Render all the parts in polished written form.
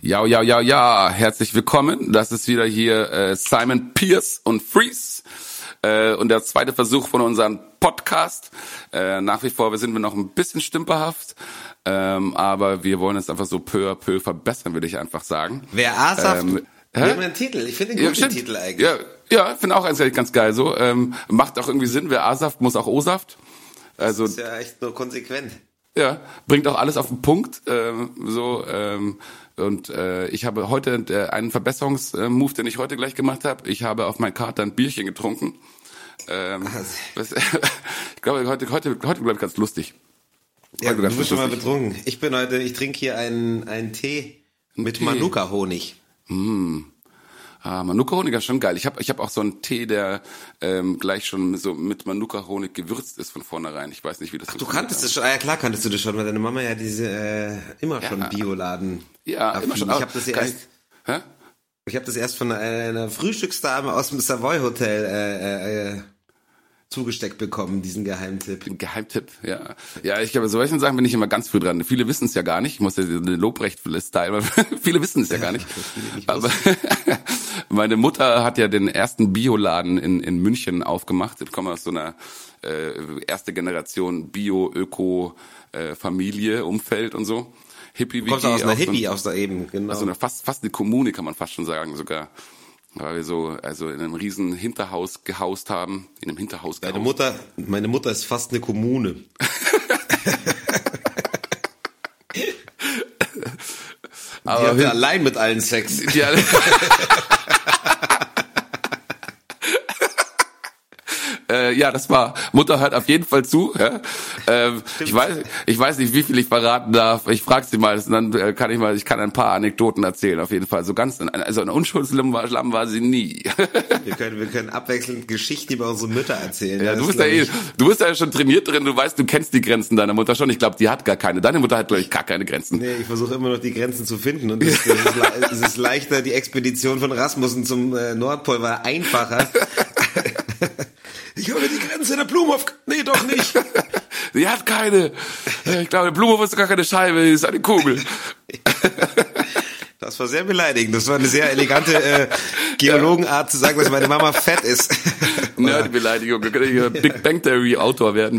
Ja, ja, ja, ja, herzlich willkommen. Das ist wieder hier Simon Pierce und Freeze und der zweite Versuch von unserem Podcast. Nach wie vor sind wir noch ein bisschen stümperhaft, aber wir wollen es einfach so peu à peu verbessern, würde ich einfach sagen. Wer A-Saft, wir haben einen Titel. Ich finde den guten Titel eigentlich. Ja, ich finde auch eigentlich ganz geil so. Macht auch irgendwie Sinn, wer A-Saft, muss auch O-Saft. Also, das ist ja echt nur konsequent. Ja, bringt auch alles auf den Punkt. Ich habe heute einen Verbesserungsmove, den ich heute gleich gemacht habe. Ich habe auf meinen Kater ein Bierchen getrunken. Ich glaube, heute glaube ich ganz lustig. Ja, du bist schon mal betrunken. Ich trinke hier einen Tee mit Manuka-Honig. Manuka-Honig ist schon geil. Ich hab auch so einen Tee, der gleich schon so mit Manuka-Honig gewürzt ist von vornherein. Ich weiß nicht, wie das du kanntest das schon? Ah, ja, klar kanntest du das schon, weil deine Mama ja diese immer schon Bioladen. Ja, immer schon. Ich habe das erst von einer Frühstücksdame aus dem Savoy Hotel zugesteckt bekommen, diesen Geheimtipp. Geheimtipp, ja. Ja, ich glaube, solchen Sachen bin ich immer ganz früh dran. Viele wissen es ja gar nicht. Ich muss ja den Lobrecht-Style, weil viele wissen es ja gar nicht. Aber meine Mutter hat ja den ersten Bioladen in München aufgemacht. Ich komme aus so einer erste Generation Bio-Öko-Familie, Umfeld und so. Hippie-Wiki. Du kommst aus einer Hippie, aus der eben, genau. Also fast eine Kommune, kann man fast schon sagen, sogar. Weil wir also in einem riesen Hinterhaus gehaust haben. In einem Hinterhaus gehaust. Meine Mutter ist fast eine Kommune. Aber die hatte allein mit allen Sex. Ja, das war, Mutter hört auf jeden Fall zu. Ja? Ich weiß nicht, wie viel ich verraten darf. Ich frage sie mal, dann ich kann ein paar Anekdoten erzählen, auf jeden Fall. So ganz, also ein Unschuldslamm war sie nie. Wir können abwechselnd Geschichten über unsere Mütter erzählen. Ja, du bist ja schon trainiert drin, du weißt, du kennst die Grenzen deiner Mutter schon. Ich glaube, die hat gar keine. Deine Mutter hat, glaube ich, gar keine Grenzen. Nee, ich versuche immer noch die Grenzen zu finden und es ist leichter, die Expedition von Rasmussen zum Nordpol war einfacher. Ich habe die Grenze in der Blumhof. Nee, doch nicht. Sie hat keine. Ich glaube, Blumhof ist gar keine Scheibe, ist eine Kugel. Das war sehr beleidigend. Das war eine sehr elegante Geologenart zu sagen, dass meine Mama fett ist. Nerd-Beleidigung. Da könnte ich Big Bang Theory Autor werden.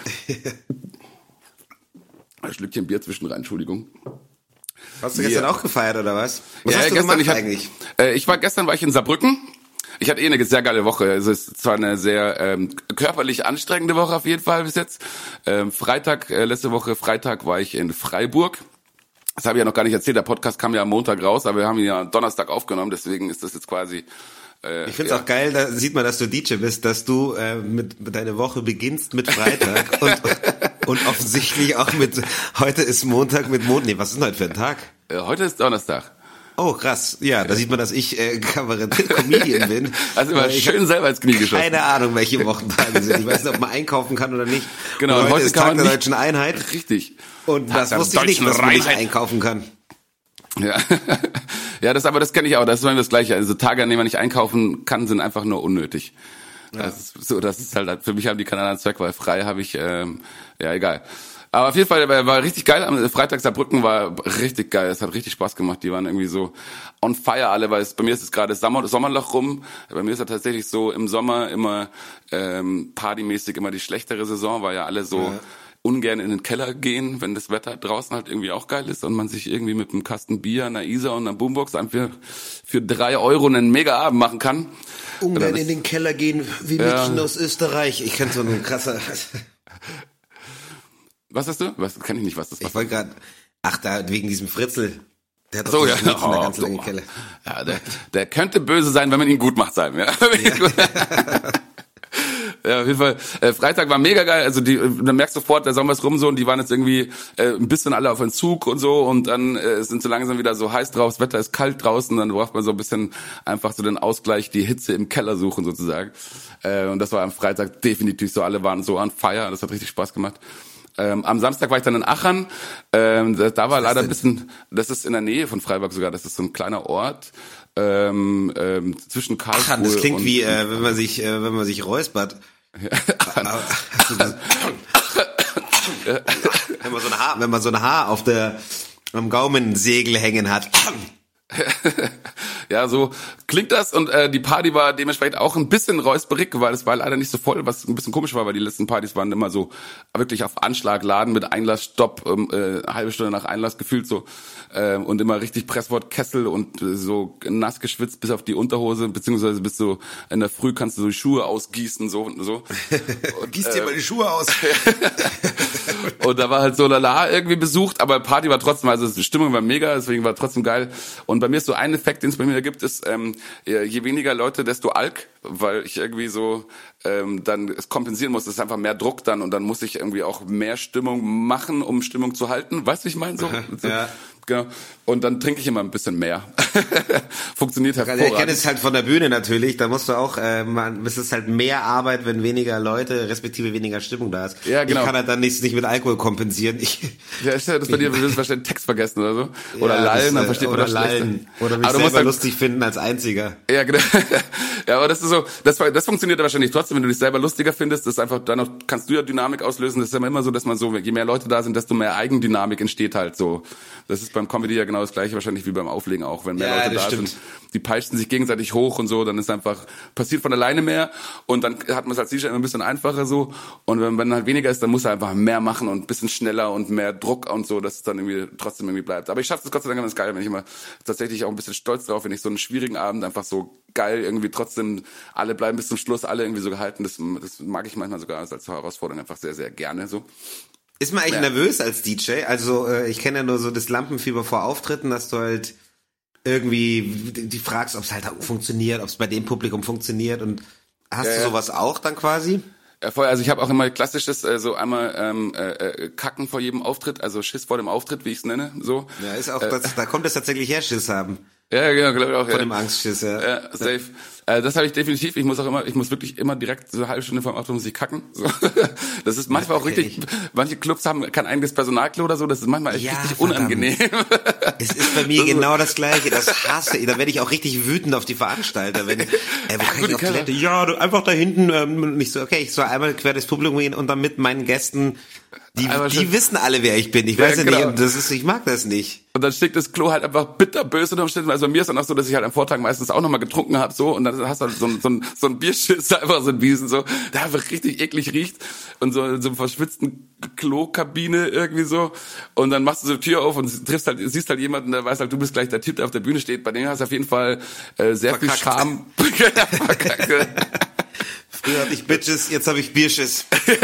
Ein Schlückchen Bier zwischenrein, Entschuldigung. Hast du gestern auch gefeiert, oder was? Was hast du gestern gemacht eigentlich? Gestern war ich in Saarbrücken. Ich hatte eine sehr geile Woche. Es ist zwar eine sehr körperlich anstrengende Woche auf jeden Fall bis jetzt. Letzte Woche Freitag war ich in Freiburg. Das habe ich ja noch gar nicht erzählt. Der Podcast kam ja am Montag raus, aber wir haben ihn ja Donnerstag aufgenommen. Deswegen ist das jetzt quasi... ich finde es auch geil, da sieht man, dass du DJ bist, dass du mit deine Woche beginnst mit Freitag und offensichtlich auch mit... Heute ist Montag mit Nee, was ist denn heute für ein Tag? Heute ist Donnerstag. Oh, krass. Ja, da sieht man, dass ich Comedian bin. Also immer schön selber ins Knie geschossen. Keine Ahnung, welche Wochentage sind. Ich weiß nicht, ob man einkaufen kann oder nicht. Genau, und heute ist Tag der Deutschen Einheit. Richtig. Und das wusste ich nicht, dass man nicht einkaufen kann. Ja, ja, das kenne ich auch. Das ist immer das Gleiche. Also Tage, an denen man nicht einkaufen kann, sind einfach nur unnötig. Ja. Das ist halt, für mich haben die keinen anderen Zweck, weil frei habe ich, ja, egal. Aber auf jeden Fall war richtig geil. Am Freitag Saarbrücken war richtig geil. Es hat richtig Spaß gemacht. Die waren irgendwie so on fire alle, weil bei mir ist es gerade Sommerloch rum. Bei mir ist es tatsächlich so im Sommer immer partymäßig immer die schlechtere Saison, weil ja alle so ungern in den Keller gehen, wenn das Wetter draußen halt irgendwie auch geil ist und man sich irgendwie mit einem Kasten Bier, einer Isar und einer Boombox einfach für 3 Euro einen Mega-Abend machen kann. Ungern in den Keller gehen wie Mädchen aus Österreich. Ich kenne so einen krasser... Was hast du? Was kann ich nicht, was das war. Ich wollte gerade, da wegen diesem Fritzl. Der hat so, doch eine ganz lange Kelle. Ja, der könnte böse sein, wenn man ihn gut macht, Simon. Ja. Ja, auf jeden Fall. Freitag war mega geil. Also dann merkst du sofort, der Sommer ist rum so und die waren jetzt irgendwie ein bisschen alle auf Entzug und so und dann sind so langsam wieder so heiß draus, das Wetter ist kalt draußen, dann braucht man so ein bisschen einfach so den Ausgleich, die Hitze im Keller suchen sozusagen. Und das war am Freitag definitiv so, alle waren so on fire, das hat richtig Spaß gemacht. Am Samstag war ich dann in Aachen. Da war leider ein bisschen, das ist in der Nähe von Freiburg sogar, das ist so ein kleiner Ort zwischen Karlsruhe. Aachen, das klingt wie, wenn man sich räuspert. Wenn man so ein Haar am Gaumensegel hängen hat. Ja, so klingt das und die Party war dementsprechend auch ein bisschen räusperig, weil es war leider nicht so voll, was ein bisschen komisch war, weil die letzten Partys waren immer so wirklich auf Anschlag, Laden mit Einlassstopp, halbe Stunde nach Einlass gefühlt so und immer richtig Presswortkessel und so nass geschwitzt bis auf die Unterhose, beziehungsweise bis so in der Früh kannst du so die Schuhe ausgießen, so. Und, gieß dir mal die Schuhe aus. Und da war halt so lala irgendwie besucht, aber Party war trotzdem, also die Stimmung war mega, deswegen war trotzdem geil. Und bei mir ist so ein Effekt, den es bei mir gibt, ist, je weniger Leute, desto Alk, weil ich irgendwie so dann es kompensieren muss, das ist einfach mehr Druck dann und dann muss ich irgendwie auch mehr Stimmung machen, um Stimmung zu halten. Weißt du, ich meine so? Ja. Genau. Und dann trinke ich immer ein bisschen mehr. Funktioniert hervorragend. Ich kenne es halt von der Bühne natürlich, da musst du auch, es ist halt mehr Arbeit, wenn weniger Leute, respektive weniger Stimmung da ist. Ja, genau. Ich kann halt dann nicht mit Alkohol kompensieren. Ja, ist ja das bei dir, du wirst wahrscheinlich Text vergessen oder so. Oder ja, lallen, dann versteht man das lallen. Oder mich selber lustig finden als Einziger. Ja, genau. Ja, aber das ist so, das funktioniert ja wahrscheinlich trotzdem, wenn du dich selber lustiger findest, das ist einfach, dann kannst du ja Dynamik auslösen, das ist immer so, dass man so, je mehr Leute da sind, desto mehr Eigendynamik entsteht halt so. Das ist beim Comedy ja genau das gleiche wahrscheinlich wie beim Auflegen auch, wenn mehr Leute da sind, die peitschen sich gegenseitig hoch und so, dann ist einfach, passiert von alleine mehr und dann hat man es als DJ immer ein bisschen einfacher so und wenn halt weniger ist, dann muss er einfach mehr machen und ein bisschen schneller und mehr Druck und so, dass es dann irgendwie trotzdem irgendwie bleibt. Aber ich schaffe es Gott sei Dank ganz geil, wenn ich immer tatsächlich auch ein bisschen stolz drauf, wenn ich so einen schwierigen Abend einfach so geil irgendwie trotzdem, alle bleiben bis zum Schluss, alle irgendwie so gehalten, das mag ich manchmal sogar als Herausforderung einfach sehr, sehr gerne so. Ist man eigentlich nervös als DJ? Also ich kenne ja nur so das Lampenfieber vor Auftritten, dass du halt irgendwie die fragst, ob es halt funktioniert, ob es bei dem Publikum funktioniert und hast du sowas auch dann quasi? Ja, voll, also ich habe auch immer klassisches, so einmal Kacken vor jedem Auftritt, also Schiss vor dem Auftritt, wie ich es nenne, so. Ja, ist auch, da kommt es tatsächlich her, Schiss haben. Ja, genau, glaube ich auch. Von dem Angstschiss, ja. Ja, safe. Das habe ich definitiv. Ich muss wirklich immer direkt so eine halbe Stunde vor dem Auftritt muss ich kacken. So. Das ist manchmal auch richtig, manche Clubs haben kein eigenes Personalklo oder so, das ist manchmal echt richtig unangenehm. Es ist bei mir genau das Gleiche, das hasse ich. Da werde ich auch richtig wütend auf die Veranstalter, wenn, wo kann ich auf Toilette? Ja, du einfach da hinten, nicht so, okay, ich soll einmal quer durchs Publikum gehen und dann mit meinen Gästen, die wissen alle, wer ich bin. Ich weiß ja genau. Nicht, ich mag das nicht. Und dann steht das Klo halt einfach bitterböse unter Umständen. Also bei mir ist dann auch so, dass ich halt am Vortag meistens auch nochmal getrunken habe, so, und dann hast du halt so ein Bierschiss einfach so ein Wiesen, so, der einfach richtig eklig riecht und so in so einer verschwitzten Klokabine irgendwie so. Und dann machst du so die Tür auf und siehst halt jemanden, der weiß halt, du bist gleich der Typ, der auf der Bühne steht. Bei dem hast du auf jeden Fall sehr viel Charme. Früher hatte ich Bitches, jetzt habe ich Bierschiss.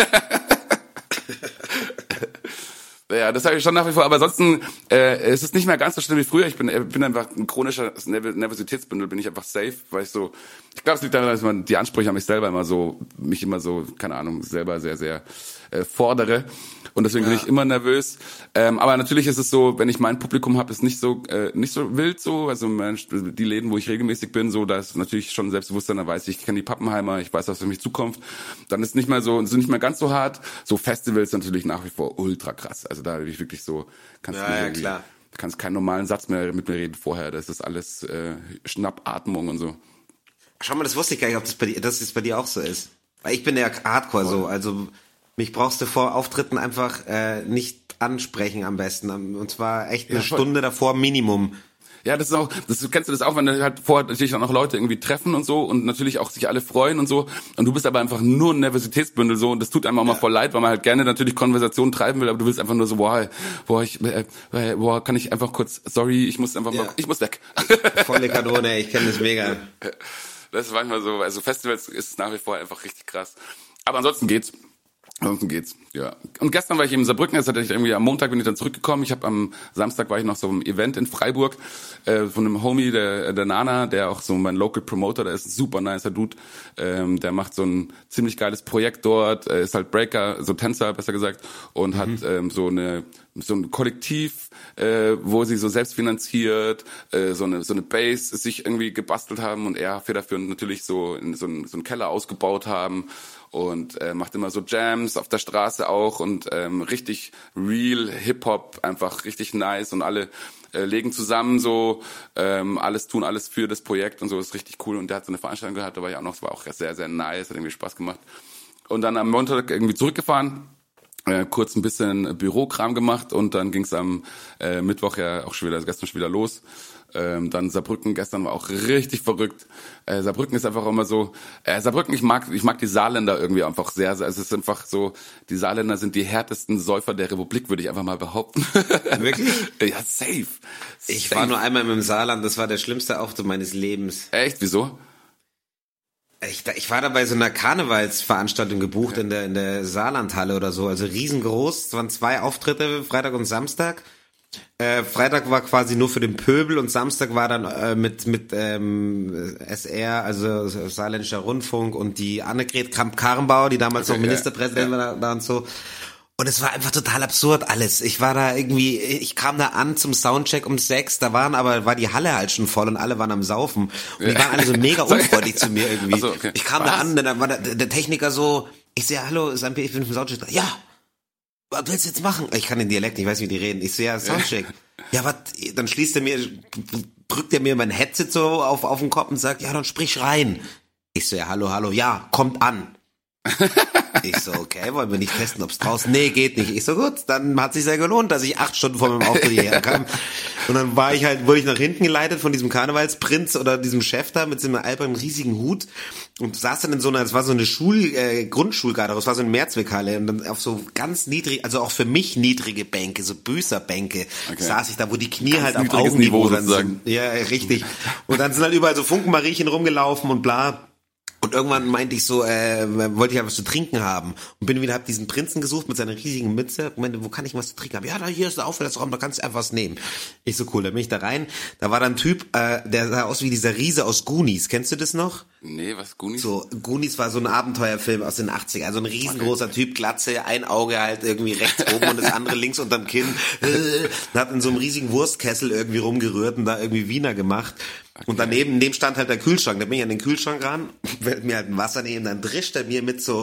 Ja, das habe ich schon nach wie vor, aber ansonsten es ist nicht mehr ganz so schlimm wie früher. Ich bin einfach ein chronischer Nervositätsbündel, bin ich einfach safe, weil ich glaube, es liegt daran, dass man die Ansprüche an mich selber mich immer so, keine Ahnung, selber sehr, sehr fordere. Und deswegen bin ich immer nervös. Aber natürlich ist es so, wenn ich mein Publikum habe, ist nicht so wild so. Also die Läden, wo ich regelmäßig bin, so, da ist natürlich schon Selbstbewusstsein, da weiß ich kenne die Pappenheimer, ich weiß, was auf mich zukommt. Dann ist nicht mehr ganz so hart. So Festivals natürlich nach wie vor ultra krass. Also da bin ich wirklich so, kannst keinen normalen Satz mehr mit mir reden vorher. Das ist alles Schnappatmung und so. Schau mal, das wusste ich gar nicht, ob das bei dir auch so ist. Weil ich bin ja Hardcore so, also mich brauchst du vor Auftritten einfach nicht ansprechen am besten. Und zwar echt eine Stunde davor Minimum. Ja, kennst du das auch, wenn du halt vorher natürlich auch noch Leute irgendwie treffen und so und natürlich auch sich alle freuen und so und du bist aber einfach nur ein Nervositätsbündel so und das tut einem auch mal voll leid, weil man halt gerne natürlich Konversationen treiben will, aber du willst einfach nur so, kann ich einfach kurz, sorry, ich muss einfach mal, ich muss weg. Volle Kanone, ich kenne das mega. Das ist manchmal so, also Festivals ist es nach wie vor einfach richtig krass. Aber ansonsten geht's, ja. Und gestern war ich eben in Saarbrücken, am Montag bin ich dann zurückgekommen. Am Samstag war ich noch so im Event in Freiburg von einem Homie, der Nana, der auch so mein Local Promoter, der ist ein super nicer Dude. Der macht so ein ziemlich geiles Projekt dort, ist halt Breaker, so Tänzer besser gesagt, und hat so ein Kollektiv, wo sie so selbstfinanziert so eine Base sich irgendwie gebastelt haben und er federführend natürlich so einen Keller ausgebaut haben. Und macht immer so Jams auf der Straße auch und richtig real Hip-Hop, einfach richtig nice und alle legen zusammen so, tun alles für das Projekt und so, ist richtig cool und der hat so eine Veranstaltung gehabt, da war ich auch noch, das war auch sehr, sehr nice, hat irgendwie Spaß gemacht. Und dann am Montag irgendwie zurückgefahren, kurz ein bisschen Bürokram gemacht und dann ging's am Mittwoch ja auch schon wieder, also gestern schon wieder los. Dann Saarbrücken gestern war auch richtig verrückt. Saarbrücken ist einfach immer so, Saarbrücken, ich mag die Saarländer irgendwie einfach sehr, sehr. Es ist einfach so, die Saarländer sind die härtesten Säufer der Republik, würde ich einfach mal behaupten. Wirklich? Ja, safe. Ich war nur einmal im Saarland, das war der schlimmste Auftritt meines Lebens. Echt? Wieso? Ich war da bei so einer Karnevalsveranstaltung gebucht in der Saarlandhalle oder so, also riesengroß. Es waren 2 Auftritte, Freitag und Samstag. Freitag war quasi nur für den Pöbel und Samstag war dann mit SR, also Saarländischer Rundfunk und die Annegret Kramp-Karrenbauer, die damals noch Ministerpräsidentin war da und so. Und es war einfach total absurd alles. Ich kam da an zum Soundcheck um 6, war die Halle halt schon voll und alle waren am Saufen. Und die waren alle so mega unfreundlich zu mir irgendwie. So, okay. Ich kam da an, dann war der Techniker so, ich sehe, hallo, ich bin vom Soundcheck. Ja, was willst du jetzt machen? Ich kann den Dialekt, ich weiß nicht, wie die reden. Ich sehe, ja, Soundcheck. Ja, was? Dann drückt er mir mein Headset so auf den Kopf und sagt, ja, dann sprich rein. Ich so, ja, hallo, ja, kommt an. Ich so, okay, wollen wir nicht testen, ob's draußen? Nee, geht nicht. Ich so, gut, dann hat sich sehr gelohnt, dass ich 8 Stunden vor meinem Auftritt hierher kam. Und dann wurde ich nach hinten geleitet von diesem Karnevalsprinz oder diesem Chef da mit so einem albernen riesigen Hut und saß dann es war so eine Grundschulgarde, es war so eine Mehrzweckhalle und dann auf so ganz niedrig, also auch für mich niedrige Bänke, so Büßerbänke, saß ich da, wo die Knie ganz halt auf Augenniveau dann sind. Ja, richtig. Und dann sind halt überall so Funkenmariechen rumgelaufen und bla. Und irgendwann meinte ich so, wollte ich ja was zu trinken haben. Und hab diesen Prinzen gesucht mit seiner riesigen Mütze. Und meinte, wo kann ich was zu trinken haben? Ja, hier ist der Aufenthaltsraum, da kannst du einfach was nehmen. Ich so, cool, da bin ich da rein. Da war dann ein Typ, der sah aus wie dieser Riese aus Goonies. Kennst du das noch? Nee, was, Goonies? So, Goonies war so ein Abenteuerfilm aus den 80ern. Also ein riesengroßer Typ, Glatze, ein Auge halt irgendwie rechts oben und das andere links unterm Kinn. Und hat in so einem riesigen Wurstkessel irgendwie rumgerührt und da irgendwie Wiener gemacht. Okay. Und daneben stand halt der Kühlschrank. Da bin ich an den Kühlschrank ran, werde mir halt ein Wasser nehmen, dann drischt er mir mit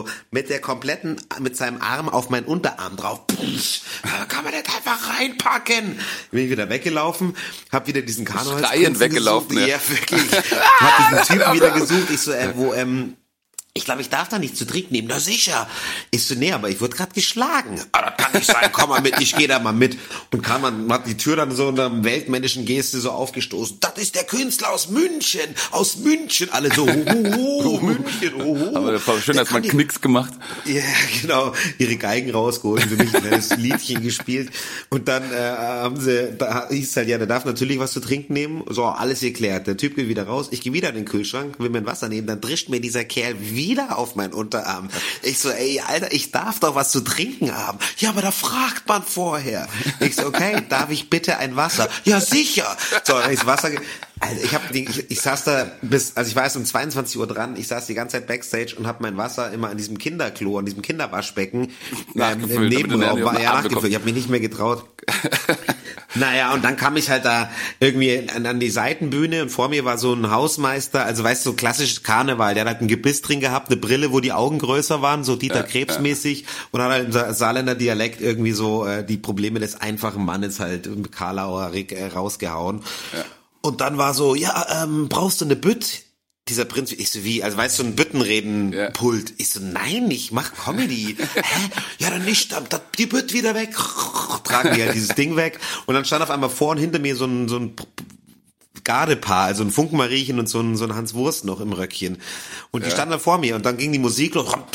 seinem Arm auf meinen Unterarm drauf. Kann man das einfach reinpacken? Bin ich wieder weggelaufen, hab wieder diesen Karnevalsprinzen weggelaufen, gesucht. Ja, wirklich. Hab diesen Typen wieder gesucht. Ich so, ich glaube, ich darf da nicht zu trinken nehmen. Na sicher. Ich so, nee, aber ich wurde gerade geschlagen. Ah, das kann nicht sein. Komm mal mit, ich gehe da mal mit. Und hat die Tür dann so in einer weltmännischen Geste so aufgestoßen. Das ist der Künstler aus München. Aus München. Alle so, München, Aber das war schön, dass man Knicks gemacht. Ja, genau. Ihre Geigen rausgeholt, für mich ein kleines Liedchen gespielt. Und dann hieß es halt, ja, der darf natürlich was zu trinken nehmen. So, alles geklärt. Der Typ geht wieder raus. Ich gehe wieder in den Kühlschrank, will mir ein Wasser nehmen. Dann drischt mir dieser Kerl wieder auf meinen Unterarm. Ich so, ey, Alter, ich darf doch was zu trinken haben. Ja, aber da fragt man vorher. Ich so, okay, darf ich bitte ein Wasser? Ja, sicher. So, dann ich das Wasser, also ich saß da ich war erst um 22 Uhr dran, ich saß die ganze Zeit Backstage und habe mein Wasser immer an diesem Kinderklo, an diesem Kinderwaschbecken im Nebenraum nachgefüllt. Ich habe mich nicht mehr getraut. Naja, und dann kam ich halt da irgendwie an die Seitenbühne und vor mir war so ein Hausmeister, also weißt du, so klassisch Karneval, der hat halt ein Gebiss drin gehabt, eine Brille, wo die Augen größer waren, so Dieter Krebs-mäßig und hat halt im Saarländer Dialekt irgendwie so die Probleme des einfachen Mannes halt im Karlauer rausgehauen. Ja. Und dann war so, ja, brauchst du eine Bütt? Dieser Prinz, ich so, wie? Also weißt du, so ein Büttenreden-Pult. Ich so, nein, ich mach Comedy. Hä? Ja, dann nicht, die Bütt wieder weg. Tragen die halt dieses Ding weg. Und dann stand auf einmal vor und hinter mir so ein Gardepaar, also ein Funkenmariechen und so ein Hans Wurst noch im Röckchen. Und die standen da vor mir und dann ging die Musik los. Und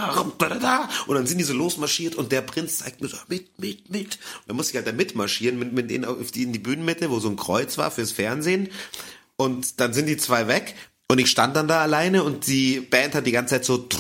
dann sind die so losmarschiert und der Prinz zeigt mir so, mit. Und dann musste ich halt da mitmarschieren, mit denen in die Bühnenmitte, wo so ein Kreuz war fürs Fernsehen. Und dann sind die 2 weg. Und ich stand dann da alleine und die Band hat die ganze Zeit so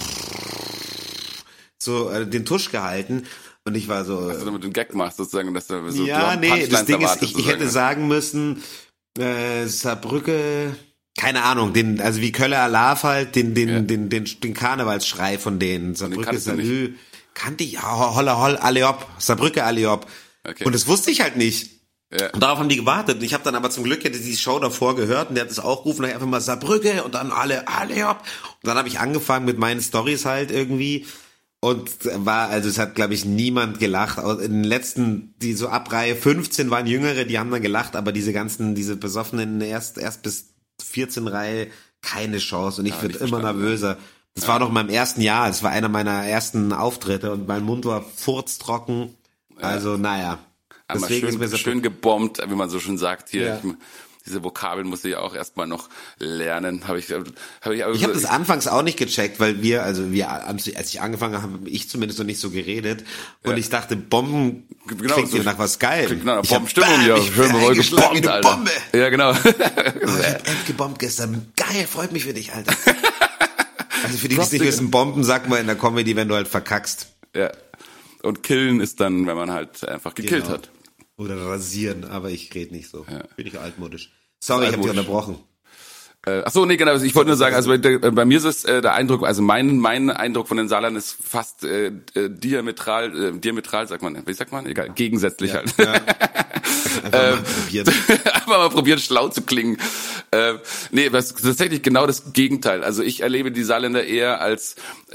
den Tusch gehalten und ich war so... Also damit du einen Gag machst sozusagen, dass du so... Ja, nee, das Ding ist, ich hätte sagen müssen, Saarbrücke... Keine Ahnung, also wie Kölle Alarv halt, den Karnevalsschrei von denen. Saarbrücke Salü, kannte ich, holla holl, Alleop, Saarbrücke Alleop. Okay. Und das wusste ich halt nicht. Ja. Und darauf haben die gewartet. Und ich habe dann aber zum Glück die Show davor gehört und der hat es auch gerufen, dann einfach mal Saarbrücke und dann Alleop. Und dann habe ich angefangen mit meinen Storys halt irgendwie. Und es hat, glaube ich, niemand gelacht. In den letzten, die so ab Reihe 15 waren Jüngere, die haben dann gelacht, aber diese Besoffenen erst bis 14 Reihe keine Chance und ich wird immer nervöser. Das war noch in meinem ersten Jahr, das war einer meiner ersten Auftritte und mein Mund war furztrocken. Also naja. Deswegen schön gebombt, wie man so schön sagt hier. Ja. diese Vokabeln musste ich auch erstmal noch lernen. Ich habe das anfangs auch nicht gecheckt, weil als ich angefangen habe, ich zumindest noch nicht so geredet und ich dachte, Bomben klingt so nach was geil. Genau, Bombenstimmung, ja. Ich bin gebombt, wie eine Bombe. Ja, genau. Ich hab gebombt gestern. Geil, freut mich für dich, Alter. Also für die, die es nicht wissen, Bomben sagt man in der Comedy, wenn du halt verkackst. Ja. Und killen ist dann, wenn man halt einfach gekillt hat. Oder rasieren, aber ich rede nicht so. Ja. Bin ich altmodisch. Sorry, ich habe dich unterbrochen. Ach so, nee, genau. Ich wollte nur sagen, also bei mir ist es der Eindruck, also mein Eindruck von den Saarland ist fast diametral, sagt man, wie sagt man? Egal, gegensätzlich halt. Ja. Einfach mal probieren, schlau zu klingen. Nee, das ist tatsächlich genau das Gegenteil. Also ich erlebe die Saarländer eher als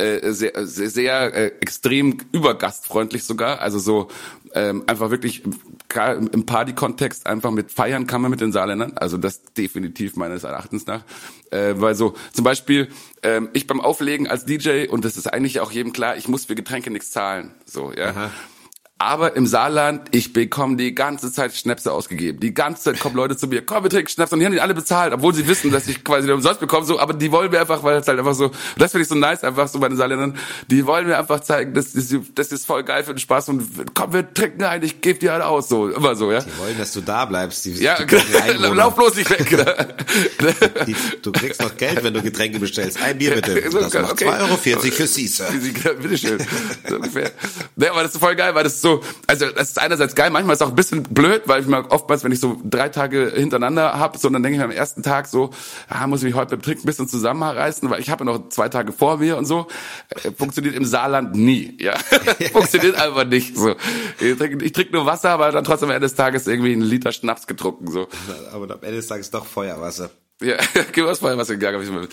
sehr extrem übergastfreundlich sogar. Also so einfach wirklich im Party-Kontext einfach mit feiern kann man mit den Saarländern. Also das definitiv meines Erachtens nach. Weil so zum Beispiel ich beim Auflegen als DJ, und das ist eigentlich auch jedem klar, ich muss für Getränke nichts zahlen. So, ja. Aha. Aber im Saarland, ich bekomme die ganze Zeit Schnäpse ausgegeben. Die ganze Zeit kommen Leute zu mir, komm, wir trinken Schnaps, und die haben die alle bezahlt, obwohl sie wissen, dass ich quasi umsonst bekomme, so, aber die wollen mir einfach, weil es halt einfach so, das finde ich so nice, einfach so bei den Saarländern, die wollen mir einfach zeigen, das ist voll geil für den Spaß und komm, wir trinken ein, ich gebe dir halt aus, so, immer so, ja. Die wollen, dass du da bleibst. Ja, lauf bloß nicht weg. Du kriegst noch Geld, wenn du Getränke bestellst. Ein Bier bitte. Das macht 2,40 € für Sie, Sir. Bitteschön. So ungefähr. Ja, aber das ist voll geil, weil das ist so, also das ist einerseits geil, manchmal ist es auch ein bisschen blöd, weil ich mir oftmals, wenn ich so 3 Tage hintereinander habe, so, dann denke ich mir am ersten Tag so, muss ich mich heute beim Trinken ein bisschen zusammenreißen, weil ich habe ja noch 2 Tage vor mir und so. Funktioniert im Saarland nie, ja. Funktioniert einfach nicht, so. Ich trinke nur Wasser, aber dann trotzdem am Ende des Tages irgendwie 1 Liter Schnaps getrunken, so. Aber am Ende des Tages doch Feuerwasser. Ja, gib was vorher was gegangen.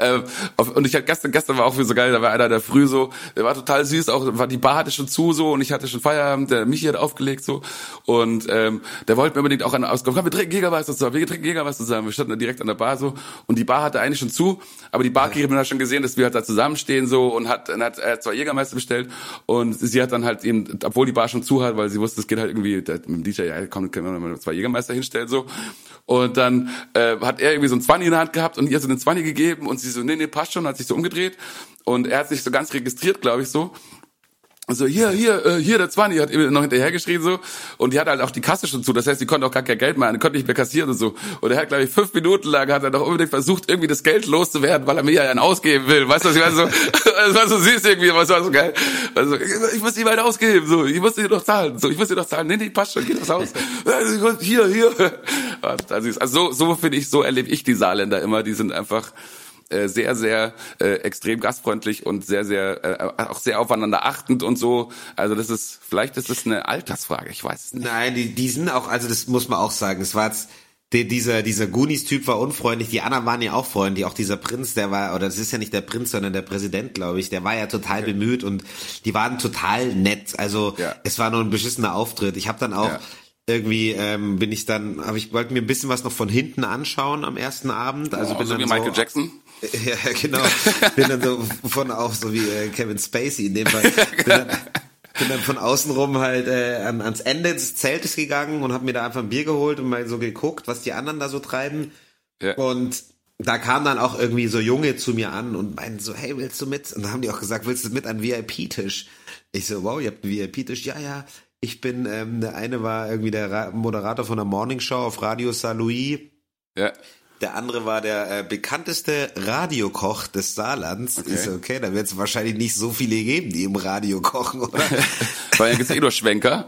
Und ich hatte gestern war auch so geil, da war einer der früh so, der war total süß, auch die Bar hatte schon zu so und ich hatte schon Feierabend, der Michi hat aufgelegt so und der wollte mir unbedingt auch einen auskommen. Komm, wir trinken Jägermeister zusammen. Wir standen da direkt an der Bar so und die Bar hatte eigentlich schon zu, aber die Barkeeperin hat schon gesehen, dass wir halt da zusammenstehen so und hat 2 Jägermeister bestellt und sie hat dann halt eben, obwohl die Bar schon zu hat, weil sie wusste, es geht halt irgendwie mit dem DJ, ja komm, können wir mal 2 Jägermeister hinstellen so. Und dann hat er irgendwie so ein 20 in der Hand gehabt und ihr so einen 20 gegeben und sie so, nee, passt schon, hat sich so umgedreht und er hat sich so ganz registriert, glaube ich, so. Also hier der 20, hat immer noch hinterher geschrien so und die hat halt auch die Kasse schon zu, das heißt, die konnte auch gar kein Geld machen, die konnte nicht mehr kassieren und so. Und er hat, glaube ich, 5 Minuten lang hat er doch unbedingt versucht, irgendwie das Geld loszuwerden, weil er mir ja einen ausgeben will. Weißt du, was ich meine? So, das war so süß irgendwie, aber es war so geil. Also, ich muss ihm halt ausgeben, so, ich muss dir doch zahlen, nee, passt schon, geht das aus. Hier. Also so finde ich, so erlebe ich die Saarländer immer, die sind einfach sehr, sehr extrem gastfreundlich und sehr, sehr auch sehr aufeinander achtend und so. Also vielleicht ist das eine Altersfrage, ich weiß es nicht. Nein, die sind auch, also das muss man auch sagen, es war jetzt, dieser Goonies-Typ war unfreundlich, die anderen waren ja auch freundlich, auch dieser Prinz, oder das ist ja nicht der Prinz, sondern der Präsident, glaube ich, der war ja total bemüht und die waren total nett, also es war nur ein beschissener Auftritt. Ich habe dann auch irgendwie wollte mir ein bisschen was noch von hinten anschauen am ersten Abend, also bin so dann wie Michael Jackson. Ja, genau. Bin dann so auch so wie Kevin Spacey in dem Fall. Bin dann von außen rum halt ans Ende des Zeltes gegangen und habe mir da einfach ein Bier geholt und mal so geguckt, was die anderen da so treiben. Ja. Und da kam dann auch irgendwie so Junge zu mir an und meinten so, hey, willst du mit? Und dann haben die auch gesagt, willst du mit an VIP-Tisch? Ich so, wow, ihr habt einen VIP-Tisch? Ja. Ich bin, der eine war irgendwie der Moderator von der Morningshow auf Radio Saint-Louis. Ja. Der andere war der bekannteste Radiokoch des Saarlands. Okay. Ich so, okay, da wird es wahrscheinlich nicht so viele geben, die im Radio kochen, oder? Weil ja gibt's nur Schwenker.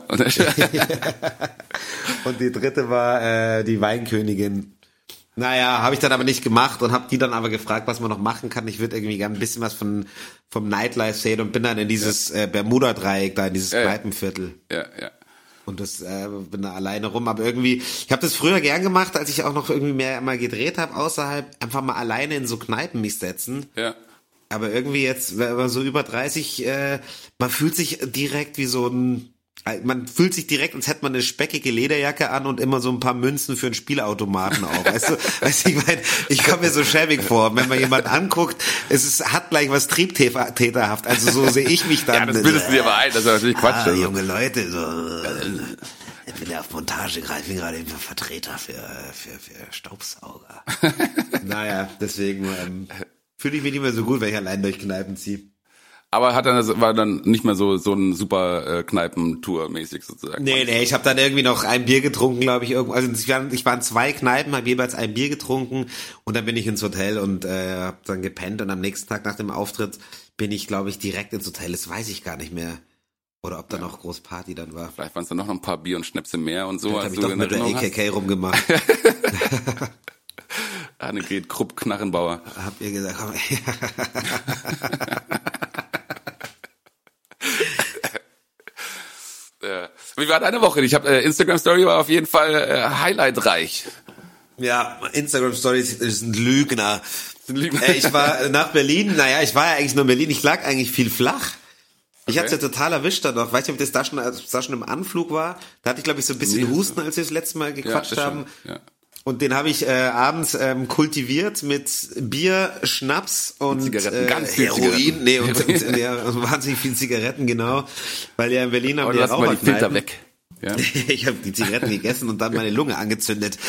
Und die dritte war die Weinkönigin. Naja, habe ich dann aber nicht gemacht und habe die dann aber gefragt, was man noch machen kann. Ich würde irgendwie gerne ein bisschen was vom Nightlife sehen und bin dann in dieses Bermuda-Dreieck da, in dieses Kneipenviertel. Ja. Und das bin da alleine rum, aber irgendwie, ich habe das früher gern gemacht, als ich auch noch irgendwie mal gedreht habe, außerhalb, einfach mal alleine in so Kneipen mich setzen. Ja. Aber irgendwie jetzt, wenn man so über 30, man fühlt sich direkt wie man fühlt sich direkt, als hätte man eine speckige Lederjacke an und immer so ein paar Münzen für einen Spielautomaten auf. Weißt du, ich meine, ich komme mir so schäbig vor, wenn man jemanden anguckt, hat gleich was triebtäterhaft. Also so sehe ich mich dann. Ja, das bildest du dir aber ein, das ist natürlich Quatsch. Junge Leute, so bin ja auf Montage gerade, ich bin gerade Vertreter für Staubsauger. Naja, deswegen fühle ich mich nicht mehr so gut, wenn ich allein durch Kneipen ziehe. Aber war dann nicht mehr so ein super Kneipentour mäßig sozusagen. Nee, ich habe dann irgendwie noch ein Bier getrunken, glaube ich. Also ich war in 2 Kneipen, habe jeweils ein Bier getrunken und dann bin ich ins Hotel und habe dann gepennt und am nächsten Tag nach dem Auftritt bin ich, glaube ich, direkt ins Hotel. Das weiß ich gar nicht mehr. Oder ob da noch groß Party dann war. Vielleicht waren es dann noch ein paar Bier und Schnäpse mehr und so. Das habe ich doch mit der AKK rumgemacht. Annegret Krupp-Knarrenbauer. Habt ihr gesagt, komm. Wie war deine Woche? Ich habe Instagram-Story war auf jeden Fall highlightreich. Ja, Instagram-Stories ist ein Lügner. Ich war nach Berlin, ich war ja eigentlich nur in Berlin, ich lag eigentlich viel flach. Ich hatte es ja total erwischt da noch. Weißt du, ob das da schon im Anflug war? Da hatte ich, glaube ich, so ein bisschen Husten, als wir das letzte Mal gequatscht haben. Ja. Und den habe ich abends kultiviert mit Bier, Schnaps und Zigaretten, ganz viel Heroin. Nee, und wahnsinnig viel Zigaretten, genau. Weil ja in Berlin haben wir lass mal die Filter weg. Ja? Ich habe die Zigaretten gegessen und dann meine Lunge angezündet.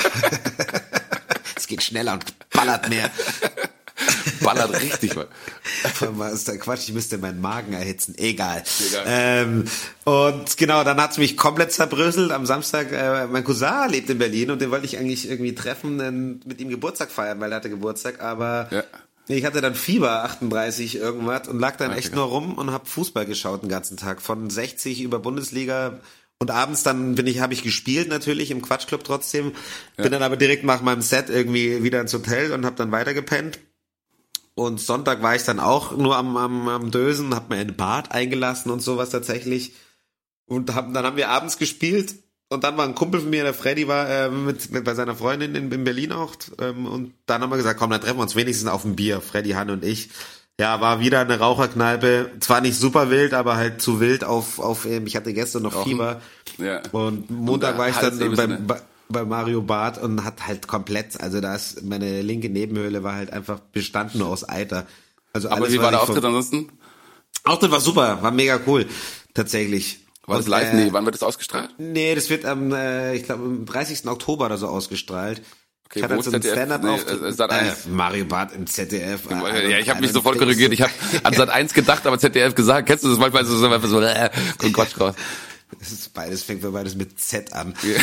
Es geht schneller und ballert mehr. Ballert richtig mal. Was ist der Quatsch, ich müsste meinen Magen erhitzen. Egal. Und genau, dann hat's mich komplett zerbröselt. Am Samstag, mein Cousin lebt in Berlin und den wollte ich eigentlich irgendwie treffen, mit ihm Geburtstag feiern, weil er hatte Geburtstag, aber ich hatte dann Fieber, 38 irgendwas und lag dann echt nur rum und hab Fußball geschaut den ganzen Tag. Von 60 über Bundesliga. Und abends dann habe ich gespielt natürlich im Quatschclub trotzdem. Bin dann aber direkt nach meinem Set irgendwie wieder ins Hotel und hab dann weitergepennt. Und Sonntag war ich dann auch nur am Dösen, hab mir ein Bad eingelassen und sowas tatsächlich. Und dann haben wir abends gespielt. Und dann war ein Kumpel von mir, der Freddy war mit bei seiner Freundin in Berlin auch. Und dann haben wir gesagt, komm, dann treffen wir uns wenigstens auf ein Bier, Freddy, Hanne und ich. Ja, war wieder eine Raucherkneipe. Zwar nicht super wild, aber halt zu wild ich hatte gestern noch Fieber. Ja. Und Montag war ich dann bei Mario Barth und hat halt komplett, also da ist meine linke Nebenhöhle war halt einfach bestanden nur aus Eiter. Also aber wie war der Auftritt ansonsten? Auftritt war super, war mega cool, tatsächlich. War das live? Nee, wann wird das ausgestrahlt? Nee, das wird ich glaube am 30. Oktober oder so ausgestrahlt. Okay, ich hatte halt so einen Stand-up-Auftritt. Mario Barth im ZDF. Ja, ich habe mich sofort korrigiert. Ich habe an Sat.1 gedacht, aber ZDF gesagt. Kennst du das manchmal so kommt Quatsch raus. Das ist beides, fängt für beides mit Z an. Yeah.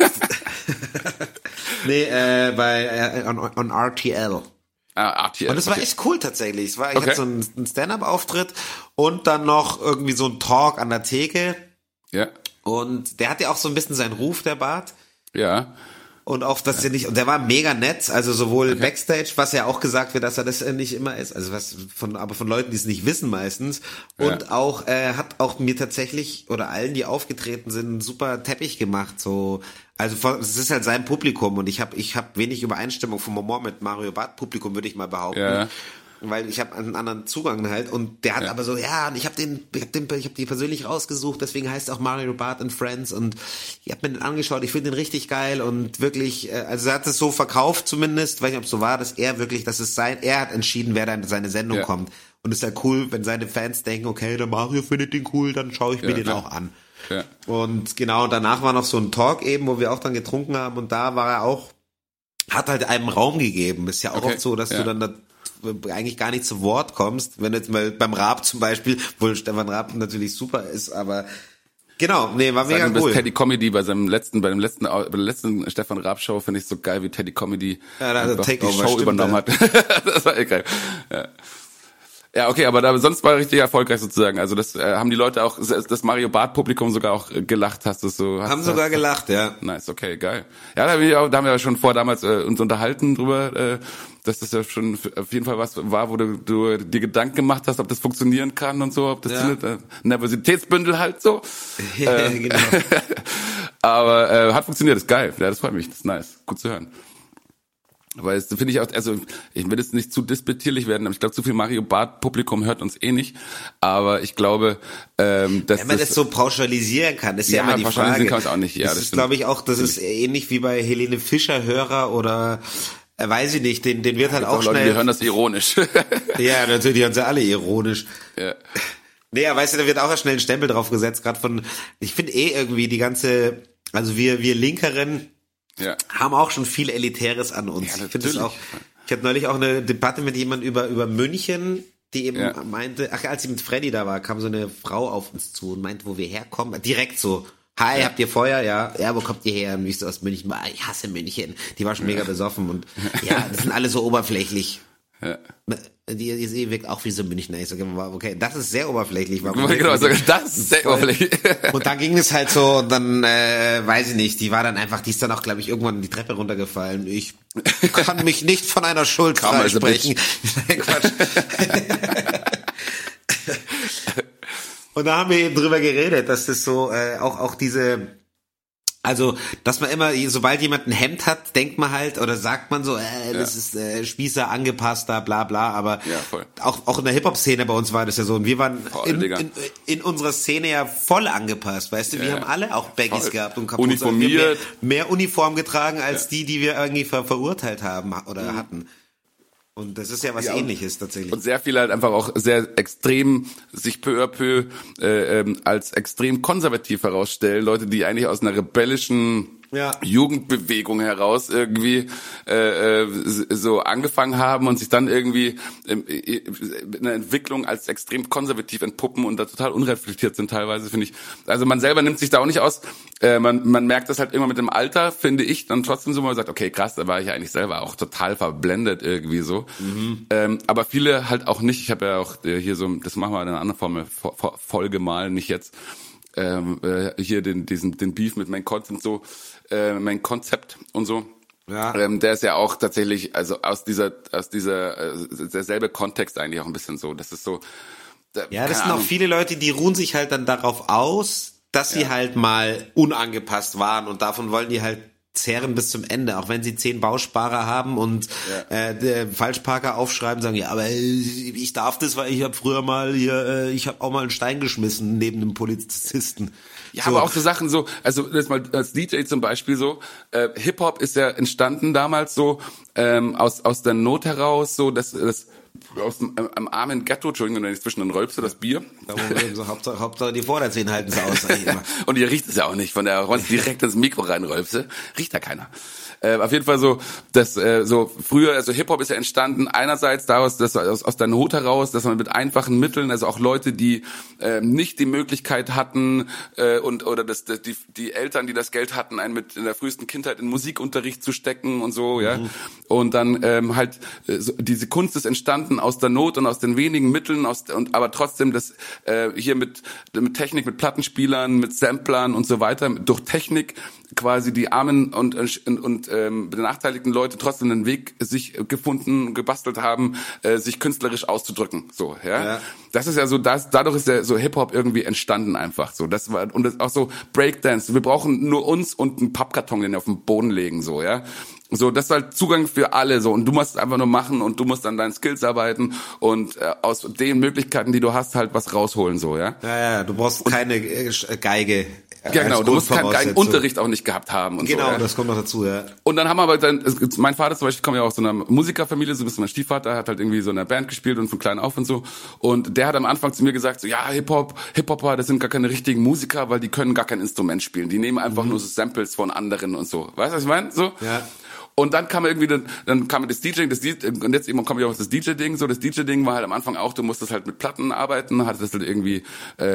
Nee, on RTL. RTL. Und das war echt cool tatsächlich. Ich hatte so einen Stand-up-Auftritt und dann noch irgendwie so ein Talk an der Theke. Ja. Und der hat ja auch so ein bisschen seinen Ruf, der Bart. Ja. Und auch, dass der nicht, und der war mega nett, also sowohl Backstage, was ja auch gesagt wird, dass er das nicht immer ist, also aber von Leuten, die es nicht wissen meistens. Und auch, hat auch mir tatsächlich, oder allen, die aufgetreten sind, einen super Teppich gemacht, so. Also, es ist halt sein Publikum und ich hab wenig Übereinstimmung vom Humor mit Mario Barth Publikum, würde ich mal behaupten. Ja. Weil ich habe einen anderen Zugang halt und der hat aber so, und ich hab die persönlich rausgesucht, deswegen heißt es auch Mario Barth and Friends und ich habe mir den angeschaut, ich finde den richtig geil und wirklich, also er hat es so verkauft zumindest, weiß nicht, ob es so war, dass er hat entschieden, wer da in seine Sendung kommt und es ist ja cool, wenn seine Fans denken, okay, der Mario findet den cool, dann schaue ich mir den auch an. Ja. Und genau, danach war noch so ein Talk eben, wo wir auch dann getrunken haben und da war er auch, hat halt einem Raum gegeben, ist ja auch oft so, dass du dann da eigentlich gar nicht zu Wort kommst, wenn du jetzt mal beim Raab zum Beispiel, obwohl Stefan Raab natürlich super ist, aber genau, nee, war mega cool. Teddy Comedy bei der letzten Stefan Raab Show finde ich so geil, wie Teddy Comedy die Show übernommen hat. Das war echt geil. Ja, okay, aber sonst war richtig erfolgreich sozusagen. Also das haben die Leute auch, das Mario Barth Publikum sogar auch gelacht, hast du so. Haben sogar gelacht, ja. Nice, okay, geil. Ja, da haben wir ja schon damals uns unterhalten drüber, dass das ja schon auf jeden Fall was war, wo du dir Gedanken gemacht hast, ob das funktionieren kann und so, ob das Nervositätsbündel halt so. Ja, genau. Aber hat funktioniert, ist geil. Ja, das freut mich, das ist nice, gut zu hören. Weil das finde ich auch, also ich will jetzt nicht zu despektierlich werden, aber ich glaube, zu viel Mario Barth Publikum hört uns nicht. Aber ich glaube, dass wenn man das so pauschalisieren kann, ist ja immer die Frage. Kann auch nicht. Ja, das ist, glaube ich, auch, das ist ähnlich wie bei Helene Fischer Hörer oder weiß ich nicht, den wird halt auch Leute, schnell. Die hören das ironisch. Ja, natürlich, die hören sie alle ironisch. Ja. Nee, aber weißt du, da wird auch schnell ein Stempel drauf gesetzt, gerade ich finde irgendwie die ganze Also wir Linkeren haben auch schon viel Elitäres an uns. Ja, ich finde es auch. Ich hatte neulich auch eine Debatte mit jemandem über München, die eben meinte, als ich mit Freddy da war, kam so eine Frau auf uns zu und meinte, wo wir herkommen. Direkt so, hi, habt ihr Feuer? Ja, wo kommt ihr her? Und ich so aus München, ich hasse München. Die war schon mega besoffen und das sind alle so oberflächlich. Ja. Die wirkt auch wie so Münchner. Ich sage, okay, das ist sehr oberflächlich. Genau, das ist sehr oberflächlich. Und dann ging es halt so, und dann, weiß ich nicht, die ist dann auch, glaube ich, irgendwann die Treppe runtergefallen. Ich kann mich nicht von einer Schuld freisprechen. Quatsch. Und da haben wir eben drüber geredet, dass das so, auch diese, also, dass man immer, sobald jemand ein Hemd hat, denkt man halt, oder sagt man so, das ist Spießer, angepasster, bla bla, aber auch in der Hip-Hop-Szene bei uns war das ja so, und wir waren in unserer Szene ja voll angepasst, weißt du, wir haben alle auch Baggies gehabt und kaputt, uniformiert, mehr Uniform getragen als die wir irgendwie verurteilt haben oder hatten. Und das ist ja was Ähnliches tatsächlich. Und sehr viele halt einfach auch sehr extrem sich peu à peu als extrem konservativ herausstellen. Leute, die eigentlich aus einer rebellischen Jugendbewegung heraus irgendwie so angefangen haben und sich dann irgendwie in einer Entwicklung als extrem konservativ entpuppen und da total unreflektiert sind teilweise, finde ich. Also man selber nimmt sich da auch nicht aus. Man merkt das halt immer mit dem Alter, finde ich, dann trotzdem so, man sagt, okay, krass, da war ich eigentlich selber auch total verblendet irgendwie so. Aber viele halt auch nicht. Ich habe ja auch hier so, das machen wir in einer anderen Folge mal, nicht jetzt, hier den Beef mit Main Content so, Main Concept und so. Ja. Der ist ja auch tatsächlich, also aus dieser derselbe Kontext eigentlich auch ein bisschen so. Das ist so. Das sind auch viele Leute, die ruhen sich halt dann darauf aus, dass sie halt mal unangepasst waren und davon wollen die halt zehren bis zum Ende, auch wenn sie 10 Bausparer haben und Falschparker aufschreiben, sagen, aber ich darf das, weil ich habe früher mal ich habe auch mal einen Stein geschmissen neben einem Polizisten. Ja, so. Aber auch so Sachen so, also das mal als DJ zum Beispiel so, Hip-Hop ist ja entstanden damals so, aus der Not heraus, so, dass aus dem armen Ghetto, Entschuldigung, wenn ich zwischen den Rölpse, das Bier. Da so, Hauptsache die Vorderzehen halten sie aus. Und ihr riecht es ja auch nicht, von der direkt ins Mikro reinrölpse, riecht da keiner. Auf jeden Fall so, dass so früher, also Hip-Hop ist ja entstanden einerseits daraus, dass aus der Not heraus, dass man mit einfachen Mitteln, also auch Leute, die nicht die Möglichkeit hatten oder die Eltern, die das Geld hatten, einen mit in der frühesten Kindheit in Musikunterricht zu stecken und so, ja. Und dann halt so, diese Kunst ist entstanden aus der Not und aus den wenigen Mitteln, aber trotzdem das hier mit Technik, mit Plattenspielern, mit Samplern und so weiter, durch Technik quasi die armen und benachteiligten Leute trotzdem einen Weg sich gefunden, gebastelt haben, sich künstlerisch auszudrücken, so, ja. Das ist ja so, dadurch ist ja so Hip-Hop irgendwie entstanden einfach, so, das war, und das auch so Breakdance, wir brauchen nur uns und einen Pappkarton, den wir auf den Boden legen, so, ja. So, das ist halt Zugang für alle, so, und du musst es einfach nur machen und du musst an deinen Skills arbeiten und aus den Möglichkeiten, die du hast, halt was rausholen, so, ja. Ja, du brauchst keine Geige. Ja, genau, du musst keinen Geigenunterricht auch nicht gehabt haben und genau, so. Genau, das kommt noch dazu, ja. Und dann haben wir aber mein Vater zum Beispiel kommt ja aus so einer Musikerfamilie, so ein bisschen mein Stiefvater, hat halt irgendwie so in einer Band gespielt und von klein auf und so. Und der hat am Anfang zu mir gesagt, so, ja, Hip-Hopper, das sind gar keine richtigen Musiker, weil die können gar kein Instrument spielen. Die nehmen einfach nur so Samples von anderen und so. Weißt du, was ich meine? So. Ja. Und dann kam irgendwie, dann kam das DJing, und jetzt eben kommt ja auch das DJ-Ding, so, das DJ-Ding war halt am Anfang auch, du musstest halt mit Platten arbeiten, hattest halt irgendwie,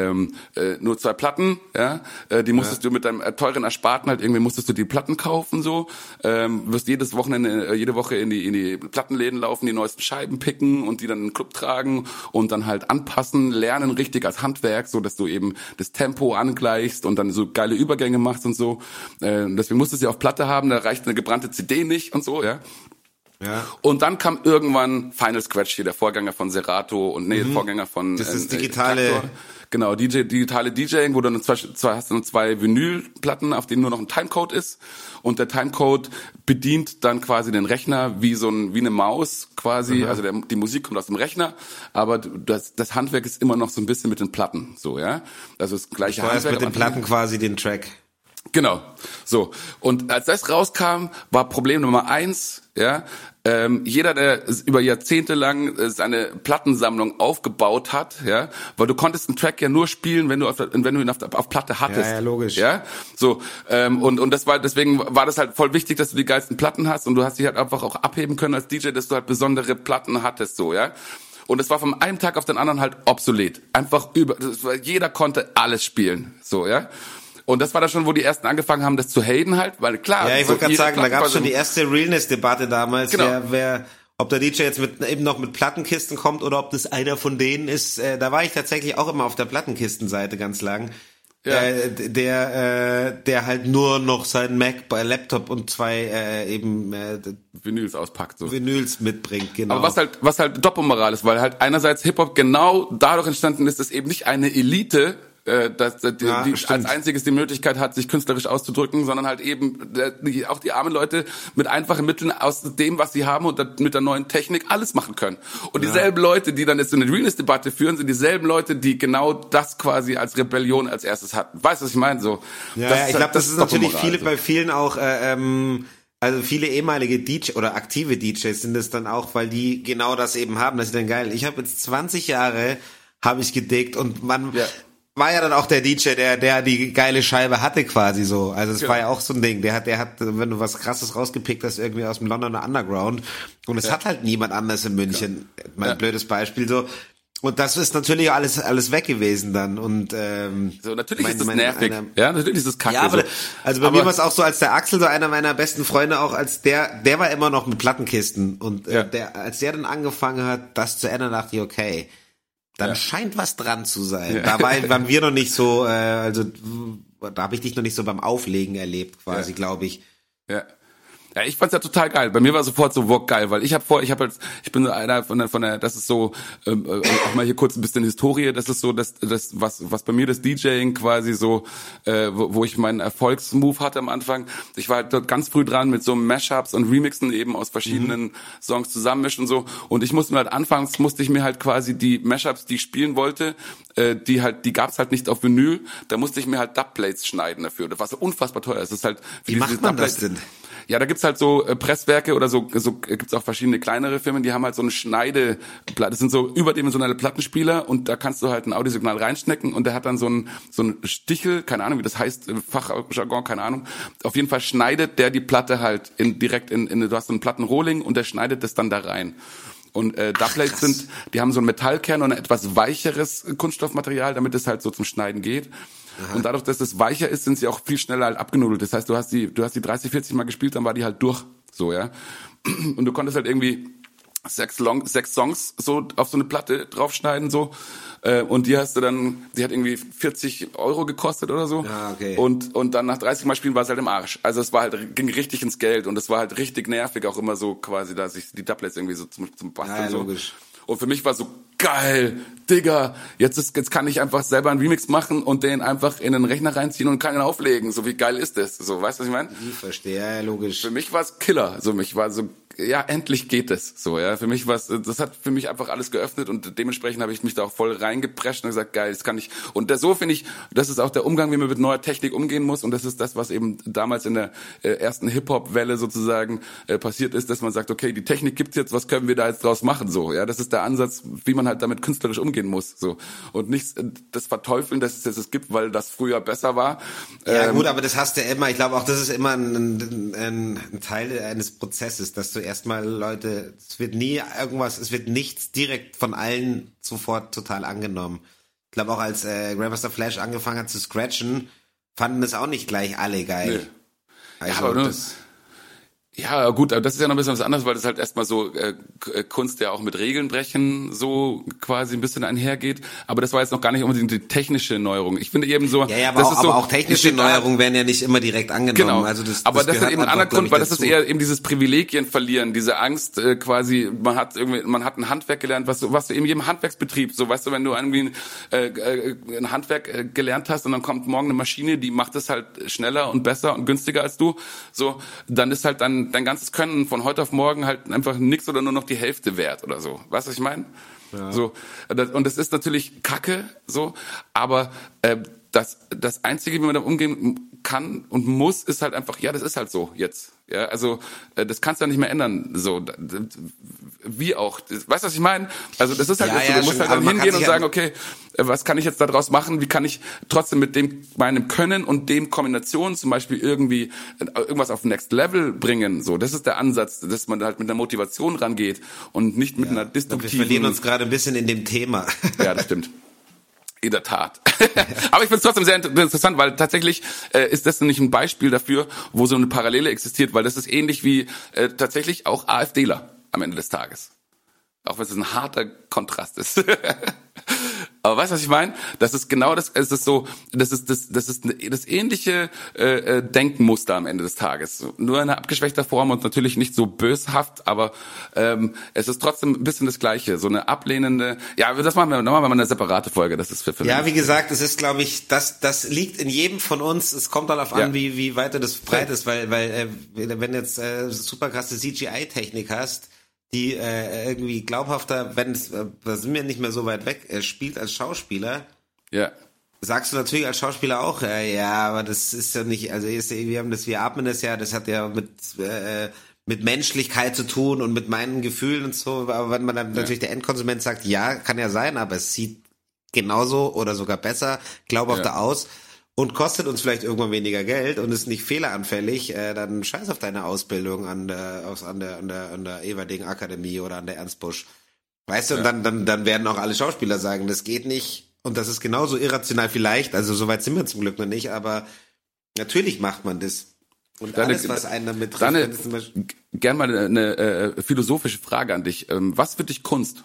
nur 2 Platten, ja, die musstest du mit deinem teuren Ersparten halt irgendwie musstest du die Platten kaufen, so, wirst jede Woche in die Plattenläden laufen, die neuesten Scheiben picken und die dann in den Club tragen und dann halt anpassen, lernen richtig als Handwerk, so, dass du eben das Tempo angleichst und dann so geile Übergänge machst und so, deswegen musstest du sie auf Platte haben, da reicht eine gebrannte CD nicht und so, ja. Und dann kam irgendwann Final Scratch hier, der Vorgänger von Serato und Vorgänger von das ist digitale Traktor. Genau, digitale DJing, wo du dann hast du 2 Vinylplatten, auf denen nur noch ein Timecode ist und der Timecode bedient dann quasi den Rechner wie eine Maus quasi, also die Musik kommt aus dem Rechner, aber das Handwerk ist immer noch so ein bisschen mit den Platten, so, ja. Also das gleiche Handwerk. Mit den Platten quasi den Track. Genau, so. Und als das rauskam, war Problem Nummer 1, ja, jeder, der über Jahrzehnte lang seine Plattensammlung aufgebaut hat, ja, weil du konntest einen Track ja nur spielen, wenn du ihn auf Platte hattest. Ja, logisch. Ja, so, und deswegen war das halt voll wichtig, dass du die geilsten Platten hast und du hast dich halt einfach auch abheben können als DJ, dass du halt besondere Platten hattest, so, ja. Und es war von einem Tag auf den anderen halt obsolet. Einfach jeder konnte alles spielen, so, ja. Und das war dann schon, wo die ersten angefangen haben, das zu haten halt, weil klar. Ja, ich wollte gerade sagen, da gab es schon die erste Realness-Debatte damals, genau. Ob der DJ jetzt eben noch mit Plattenkisten kommt oder ob das einer von denen ist. Da war ich tatsächlich auch immer auf der Plattenkistenseite ganz lang. Ja. Der halt nur noch seinen Mac bei Laptop und zwei Vinyls auspackt, so. Vinyls mitbringt, genau. Aber was halt Doppelmoral ist, weil halt einerseits Hip-Hop genau dadurch entstanden ist, dass eben nicht eine Elite die als einziges die Möglichkeit hat, sich künstlerisch auszudrücken, sondern halt eben auch die armen Leute mit einfachen Mitteln aus dem, was sie haben und mit der neuen Technik alles machen können. Und dieselben Leute, die dann jetzt so eine Realness-Debatte führen, sind dieselben Leute, die genau das quasi als Rebellion als erstes hatten. Weißt du, was ich meine? So. Ja, ich glaube, das ist natürlich bei vielen auch, also viele ehemalige DJ oder aktive DJs sind es dann auch, weil die genau das eben haben, dass sie dann geil. Ich habe jetzt 20 Jahre habe ich gedickt und man war ja dann auch der DJ, der die geile Scheibe hatte quasi so. Also es war ja auch so ein Ding. Der hat, wenn du was Krasses rausgepickt hast, irgendwie aus dem Londoner Underground. Und es hat halt niemand anders in München. Mein blödes Beispiel so. Und das ist natürlich alles weg gewesen dann. Und so natürlich ist das nervig. Ja, natürlich ist das kacke. Ja, aber so. Also bei mir war es auch so, als der Axel, so einer meiner besten Freunde, auch als der war immer noch mit Plattenkisten. Und als der dann angefangen hat, das zu ändern, dachte ich, okay, dann scheint was dran zu sein. Ja. Da waren wir noch nicht so, da habe ich dich noch nicht so beim Auflegen erlebt, quasi, glaube ich. Ja. Ja, ich fand's ja total geil. Bei mir war sofort so geil, weil ich bin so einer von der, das ist so, auch mal hier kurz ein bisschen Historie, das ist so, was bei mir das DJing quasi so, wo ich meinen Erfolgsmove hatte am Anfang. Ich war halt dort ganz früh dran mit so Mashups und Remixen eben aus verschiedenen Songs zusammenmischen und so. Und anfangs musste ich mir halt quasi die Mashups, die ich spielen wollte, die gab's halt nicht auf Vinyl, da musste ich mir halt Dubplates schneiden dafür. Das war so unfassbar teuer. Das ist halt, wie macht man das denn? Ja, da gibt's halt so Presswerke oder so gibt's auch verschiedene kleinere Firmen, die haben halt so eine Schneideplatte. Das sind so überdimensionale Plattenspieler und da kannst du halt ein Audiosignal reinstecken und der hat dann so ein Stichel, keine Ahnung, wie das heißt, Fachjargon, keine Ahnung. Auf jeden Fall schneidet der die Platte halt direkt du hast so einen Plattenrohling und der schneidet das dann da rein. Und Dubplates die haben so einen Metallkern und ein etwas weicheres Kunststoffmaterial, damit es halt so zum Schneiden geht. Aha. Und dadurch, dass es weicher ist, sind sie auch viel schneller halt abgenudelt. Das heißt, du hast die 30, 40 Mal gespielt, dann war die halt durch, so, ja. Und du konntest halt irgendwie 6 Songs so auf so eine Platte draufschneiden, so. Und die hat irgendwie 40 € gekostet oder so. Ja, okay. Und dann nach 30 Mal spielen war es halt im Arsch. Also es ging richtig ins Geld und es war halt richtig nervig auch immer so quasi, dass ich die Dubplates irgendwie so zum Basteln ja, logisch. So. Und für mich war so geil, Digga, jetzt kann ich einfach selber einen Remix machen und den einfach in den Rechner reinziehen und kann ihn auflegen. So wie geil ist das? So, weißt du, was ich meine? Ich verstehe, ja, logisch. Für mich war es Killer. So, mich war so, ja, endlich geht es. So, ja, für mich das hat für mich einfach alles geöffnet und dementsprechend habe ich mich da auch voll reingeprescht und gesagt, geil, das kann ich. Und so finde ich, das ist auch der Umgang, wie man mit neuer Technik umgehen muss und das ist das, was eben damals in der ersten Hip-Hop-Welle sozusagen passiert ist, dass man sagt, okay, die Technik gibt's jetzt, was können wir da jetzt draus machen? So, ja, das ist der Ansatz, wie man halt damit künstlerisch umgehen muss. So. Und nicht das Verteufeln, dass es jetzt es gibt, weil das früher besser war. Ja gut, aber das hast du immer, ich glaube auch, das ist immer ein Teil eines Prozesses, dass du erstmal Leute, es wird nichts direkt von allen sofort total angenommen. Ich glaube auch, als Grandmaster Flash angefangen hat zu scratchen, fanden das auch nicht gleich alle geil. Nee. Also ja, aber ja, gut, aber das ist ja noch ein bisschen was anderes, weil das halt erstmal so Kunst ja auch mit Regeln brechen so quasi ein bisschen einhergeht. Aber das war jetzt noch gar nicht unbedingt die technische Neuerung. Ich finde eben so... Ja, aber auch technische Neuerungen werden ja nicht immer direkt angenommen. Genau, also das ist eben ein anderer Grund, weil das ist eher eben dieses Privilegien verlieren, diese Angst quasi, man hat ein Handwerk gelernt, was du eben jedem Handwerksbetrieb, so weißt du, wenn du irgendwie ein Handwerk gelernt hast und dann kommt morgen eine Maschine, die macht es halt schneller und besser und günstiger als du, so, dann ist halt dann dein ganzes Können von heute auf morgen halt einfach nix oder nur noch die Hälfte wert oder so. Weißt du, was ich meine? Ja. So, und das ist natürlich Kacke, so, aber das Einzige, wie man damit umgehen kann und muss, ist halt einfach, ja, das ist halt so jetzt. Ja, also das kannst du ja nicht mehr ändern. So wie auch. Weißt du, was ich meine? Also das ist halt Ja, so, ja, du musst schon, halt dann aber man hingehen kann und sich sagen, okay, was kann ich jetzt daraus machen? Wie kann ich trotzdem mit dem meinem Können und dem Kombination zum Beispiel irgendwie irgendwas auf Next Level bringen? So, das ist der Ansatz, dass man halt mit einer Motivation rangeht und nicht mit einer destruktiven. Wir verlieren uns gerade ein bisschen in dem Thema. Ja, das stimmt. In der Tat. Aber ich finde es trotzdem sehr interessant, weil tatsächlich ist das nicht ein Beispiel dafür, wo so eine Parallele existiert, weil das ist ähnlich wie tatsächlich auch AfDler am Ende des Tages. Auch wenn es ein harter Kontrast ist. Aber weißt du, was ich meine? Das ist genau das, es ist so, das ist das ähnliche Denkmuster am Ende des Tages. Nur in einer abgeschwächter Form und natürlich nicht so böshaft, aber es ist trotzdem ein bisschen das Gleiche. So eine ablehnende, ja, das machen wir mal eine separate Folge, das ist für Ja, wie gesagt, es ist, glaube ich, das liegt in jedem von uns. Es kommt darauf an, wie weit du das breit ist, weil wenn jetzt super krasse CGI-Technik hast, die irgendwie glaubhafter, da sind wir nicht mehr so weit weg, spielt als Schauspieler. Ja. Sagst du natürlich als Schauspieler auch, ja, aber das ist ja nicht, also wir atmen das ja, das hat ja mit Menschlichkeit zu tun und mit meinen Gefühlen und so, aber wenn man dann natürlich der Endkonsument sagt, ja, kann ja sein, aber es sieht genauso oder sogar besser, glaubhafter aus und kostet uns vielleicht irgendwann weniger Geld und ist nicht fehleranfällig, dann scheiß auf deine Ausbildung an der Everding Akademie oder an der Ernst Busch. Weißt du, und dann werden auch alle Schauspieler sagen, das geht nicht und das ist genauso irrational vielleicht, also soweit sind wir zum Glück noch nicht, aber natürlich macht man das. Und alles, was einen damit trifft. Gern mal eine philosophische Frage an dich. Was wird dich Kunst?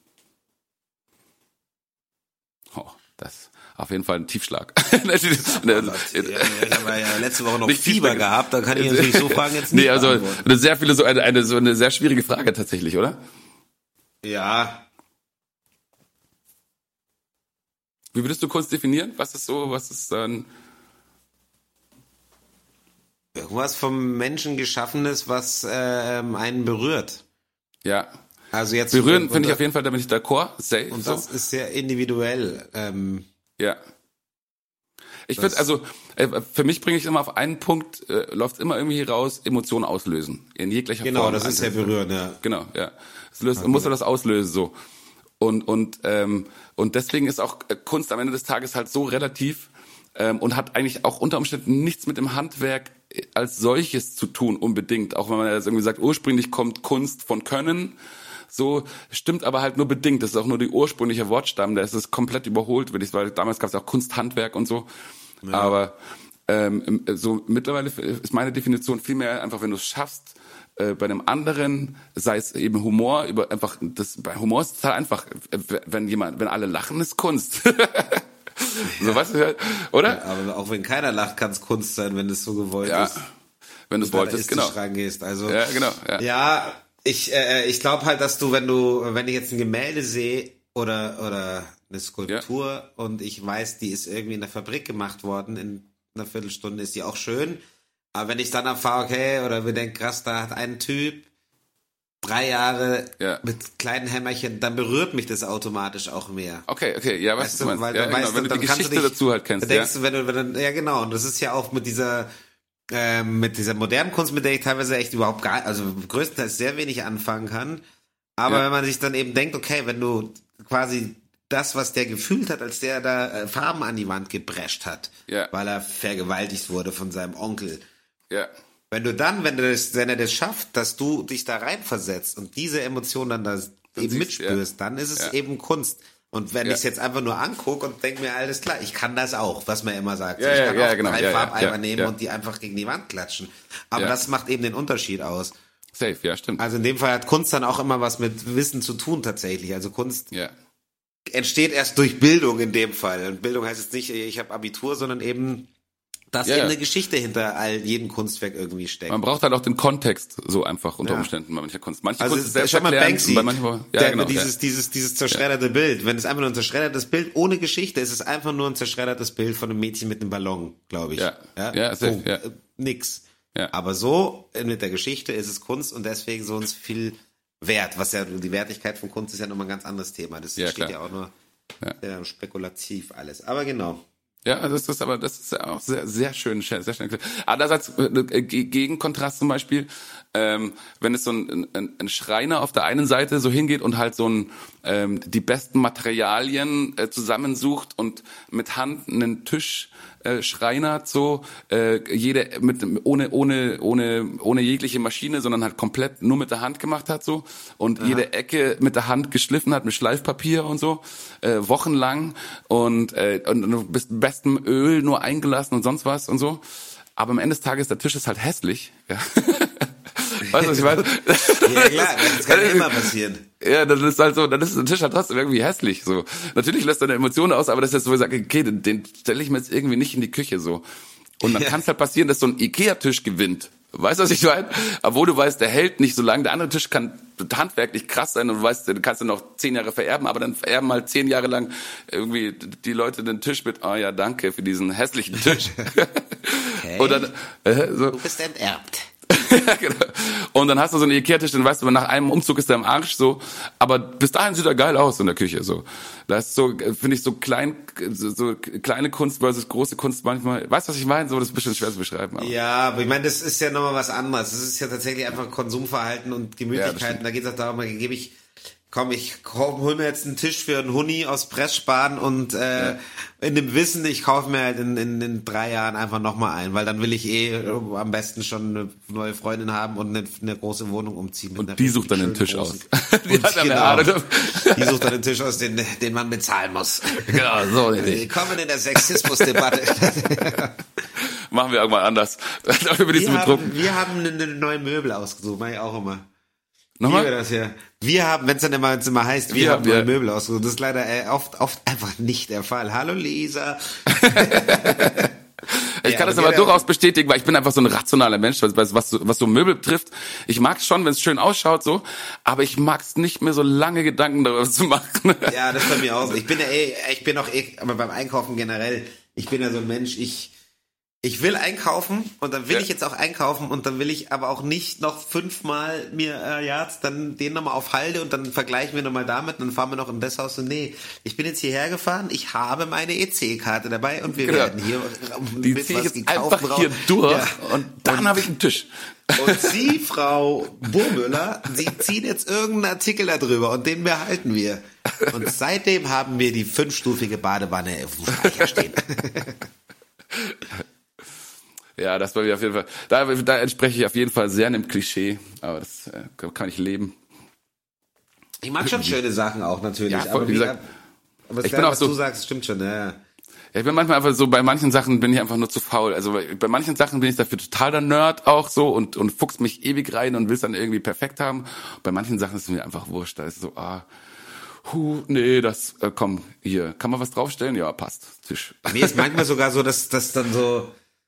Oh, das auf jeden Fall ein Tiefschlag. Ich habe ja letzte Woche noch Fieber gehabt, da kann ich natürlich so Fragen jetzt nicht beantworten. Eine sehr schwierige Frage tatsächlich, oder? Ja. Wie würdest du Kunst definieren? Was ist dann? Irgendwas vom Menschen Geschaffenes, was einen berührt. Ja. Also jetzt berühren finde ich auf jeden Fall, da bin ich d'accord. Und das ist sehr individuell. Ja. Ich finde, also für mich bringe ich immer auf einen Punkt, läuft immer irgendwie raus, Emotionen auslösen. In jeglicher Form. Genau, das ist sehr berührend, ja. Genau, ja. Muss er das auslösen, so. Und deswegen ist auch Kunst am Ende des Tages halt so relativ und hat eigentlich auch unter Umständen nichts mit dem Handwerk als solches zu tun unbedingt. Auch wenn man jetzt irgendwie sagt, ursprünglich kommt Kunst von Können. So stimmt aber halt nur bedingt. Das ist auch nur die ursprüngliche Wortstamm. Der ist komplett überholt, weil damals gab es auch Kunsthandwerk und so. Ja. Aber so mittlerweile ist meine Definition vielmehr einfach, wenn du es schaffst, bei einem anderen, sei es eben Humor, bei Humor ist es total einfach. Wenn alle lachen, ist Kunst. So, weißt du, oder? Ja, aber auch wenn keiner lacht, kann es Kunst sein, wenn es so gewollt ist. Wenn du es wolltest, genau. Rangehst. Also, ja, genau. Ja, ich glaube halt, dass wenn ich jetzt ein Gemälde sehe oder eine Skulptur und ich weiß, die ist irgendwie in der Fabrik gemacht worden, in einer Viertelstunde ist die auch schön. Aber wenn ich dann erfahre, okay, oder wir denken, krass, da hat ein Typ 3 Jahre mit kleinen Hämmerchen, dann berührt mich das automatisch auch mehr. Okay, ja, weißt du, weil ja, genau, wenn du die Geschichte dazu halt kennst. Denkst du, ja genau, und das ist ja auch mit dieser modernen Kunst, mit der ich teilweise echt überhaupt größtenteils sehr wenig anfangen kann. Aber wenn man sich dann eben denkt, okay, wenn du quasi das, was der gefühlt hat, als der da Farben an die Wand gebrescht hat, weil er vergewaltigt wurde von seinem Onkel. Ja. Wenn er das schafft, dass du dich da reinversetzt und diese Emotion dann da eben mitspürst, dann ist es eben Kunst. Und wenn ich es jetzt einfach nur angucke und denke mir, alles klar, ich kann das auch, was man immer sagt. Ich kann auch 3 Farbeimer nehmen und die einfach gegen die Wand klatschen. Aber das macht eben den Unterschied aus. Safe, ja, stimmt. Also in dem Fall hat Kunst dann auch immer was mit Wissen zu tun tatsächlich. Also Kunst entsteht erst durch Bildung in dem Fall. Und Bildung heißt jetzt nicht, ich habe Abitur, sondern eben, dass eben eine Geschichte hinter jedem Kunstwerk irgendwie steckt. Man braucht halt auch den Kontext so einfach unter Umständen bei mancher Kunst. Manche Kunst ist selbsterklärend, Banksy, bei manchmal, dieses zerschredderte Bild. Wenn es einfach nur ein zerschreddertes Bild ohne Geschichte ist, es einfach nur ein zerschreddertes Bild von einem Mädchen mit einem Ballon, glaube ich. Nix. Ja. Aber so mit der Geschichte ist es Kunst und deswegen so uns viel wert. Was ja die Wertigkeit von Kunst ist ja nochmal ein ganz anderes Thema. Das steht ja auch nur spekulativ alles. Aber genau. Ja, das ist ja auch sehr, sehr schön, sehr schön. Andererseits, Gegenkontrast zum Beispiel, wenn es so ein Schreiner auf der einen Seite so hingeht und halt so die besten Materialien zusammensucht und mit Hand einen Tisch schreinert, so ohne jegliche Maschine, sondern halt komplett nur mit der Hand gemacht hat, so, und jede Ecke mit der Hand geschliffen hat mit Schleifpapier und so, wochenlang und bis bestem Öl nur eingelassen und sonst was und so. Aber am Ende des Tages, der Tisch ist halt hässlich. Ja. Weißt du, was ich meine? Ja klar, das kann immer passieren. Ja, das ist halt so, dann ist der Tisch halt trotzdem irgendwie hässlich, so. Natürlich lässt er eine Emotion aus, aber das ist jetzt so, ich sage, okay, den stelle ich mir jetzt irgendwie nicht in die Küche, so. Und dann kann es halt passieren, dass so ein Ikea-Tisch gewinnt. Weißt du, was ich meine? Obwohl du weißt, der hält nicht so lange. Der andere Tisch kann handwerklich krass sein und du weißt, du kannst ihn noch 10 Jahre vererben, aber dann vererben halt 10 Jahre lang irgendwie die Leute den Tisch mit, oh ja, danke für diesen hässlichen Tisch. Okay. Und dann, so. Du bist enterbt. Ja, genau. Und dann hast du so einen Ikea-Tisch, dann weißt du, nach einem Umzug ist der im Arsch, so. Aber bis dahin sieht er geil aus in der Küche, so. Das ist so, finde ich, so kleine Kunst versus große Kunst manchmal. Weißt du, was ich meine? So, das ist ein bisschen schwer zu beschreiben. Aber. Ja, aber ich meine, das ist ja nochmal was anderes. Das ist ja tatsächlich einfach Konsumverhalten und Gemütlichkeiten. Da geht es auch darum, ich hol mir jetzt einen Tisch für einen Huni aus Pressspan und in dem Wissen, ich kaufe mir halt in 3 Jahren einfach nochmal einen, weil dann will ich am besten schon eine neue Freundin haben und eine große Wohnung umziehen. Und die sucht dann den Tisch aus. Die sucht dann den Tisch aus, den man bezahlen muss. Genau, so. Willkommen in der Sexismus-Debatte. Machen wir irgendwann anders. Dafür bin ich so betrunken. Wir haben eine neue Möbel ausgesucht, mache ich auch immer. Nochmal? Das ja. Wir haben, wenn es dann immer heißt, wir haben neue Möbel ausgesucht. Das ist leider oft einfach nicht der Fall. Hallo Lisa. Ich kann das aber durchaus bestätigen, weil ich bin einfach so ein rationaler Mensch, was so Möbel betrifft. Ich mag es schon, wenn es schön ausschaut, so, aber ich mag es nicht mehr so lange Gedanken darüber zu machen. Ja, das ist bei mir auch so. Ich bin aber beim Einkaufen generell, ich bin ja so ein Mensch, ich will einkaufen und dann will ich jetzt auch einkaufen und dann will ich aber auch nicht noch 5-mal mir dann den nochmal auf Halde und dann vergleichen wir nochmal damit und dann fahren wir noch in das Haus und nee, ich bin jetzt hierher gefahren, ich habe meine EC-Karte dabei und wir werden hier die ziehe ich jetzt einfach hier durch und dann habe ich einen Tisch. Und Sie, Frau Burmüller, Sie ziehen jetzt irgendeinen Artikel da drüber und den behalten wir. Und seitdem haben wir die 5-stufige Badewanne auf dem Speicher stehen. Ja, das war mir auf jeden Fall. Da entspreche ich auf jeden Fall sehr einem Klischee, aber das kann ich leben. Ich mag schon schöne Sachen auch natürlich. Ja, voll, aber wie gesagt, ich bin auch so, du sagst, stimmt schon. Ja, ich bin manchmal einfach so, bei manchen Sachen bin ich einfach nur zu faul. Also bei manchen Sachen bin ich dafür total der Nerd auch so und fuchs mich ewig rein und will es dann irgendwie perfekt haben. Bei manchen Sachen ist es mir einfach wurscht. Da ist so, nee, das, komm, hier, kann man was draufstellen? Ja, passt, Tisch. Mir ist manchmal sogar so, dass das dann so,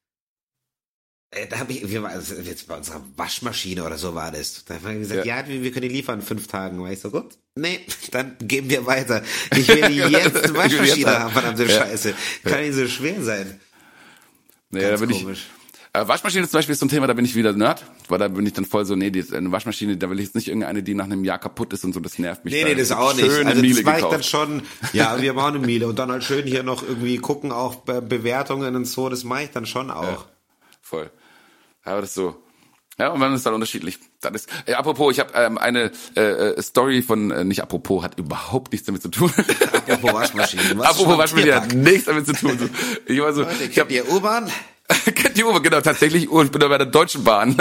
da habe jetzt bei unserer Waschmaschine oder so war das. Da haben wir gesagt, wir können die liefern in 5 Tagen. War ich so, gut, nee, dann geben wir weiter. Ich will jetzt eine Waschmaschine haben, verdammte Scheiße. Kann nicht so schwer sein. Nee, ganz da bin komisch. Waschmaschine zum Beispiel ist so ein Thema, da bin ich wieder Nerd, weil da bin ich dann voll so, nee, eine Waschmaschine, da will ich jetzt nicht irgendeine, die nach einem Jahr kaputt ist und so, das nervt mich. Nee, das auch nicht. Also das mache ich dann schon, ja, wir haben auch eine Miele und dann halt schön hier noch irgendwie gucken, auch Bewertungen und so, das mache ich dann schon auch. Ja, voll. Aber das ist so. Ja, und man ist dann unterschiedlich. Das ist, apropos, ich habe eine Story von, nicht apropos, hat überhaupt nichts damit zu tun. Apropos Waschmaschine. Apropos Waschmaschine hat nichts damit zu tun. So. Ich war so, Leute, kennt ihr U-Bahn? Kennt die U-Bahn, genau, tatsächlich. Ich bin da bei der Deutschen Bahn.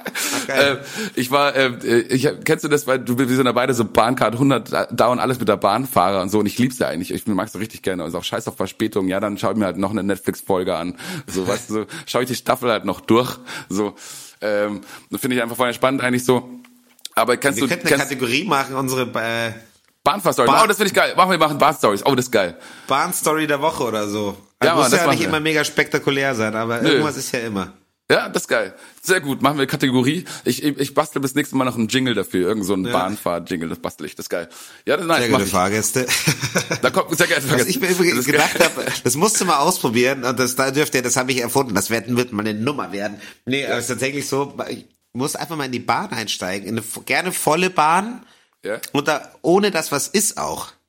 Kennst du das, weil wir sind ja beide so Bahncard 100, dauern alles mit der Bahnfahrer und so, und ich lieb's ja eigentlich. Ich mag's so richtig gerne. Also auch scheiß auf Verspätung. Ja, dann schau ich mir halt noch eine Netflix-Folge an. So, weißt du, so, schau ich die Staffel halt noch durch. So, das finde ich einfach voll spannend eigentlich so. Aber wir könnten eine Kategorie machen, unsere Bahnfahrstory. Oh, das finde ich geil. Wir machen Bahnstories. Oh, das ist geil. Bahnstory der Woche oder so. Ja, muss ja nicht immer mega spektakulär sein, aber irgendwas ist ja immer. Ja, das ist geil. Sehr gut. Machen wir Kategorie. Ich bastel bis nächstes Mal noch einen Jingle dafür. Irgend so ein Bahnfahr-Jingle, das bastel ich. Das ist geil. Ja, das ist nice. Sehr gute Fahrgäste. Da kommt sehr geile Fahrgäste. Was ich mir übrigens gedacht habe, das musst du mal ausprobieren und das habe ich erfunden. Das wird mal eine Nummer werden. Nee, aber es ist tatsächlich so, ich muss einfach mal in die Bahn einsteigen. In eine gerne volle Bahn. Ja. Und da, ohne das was ist auch.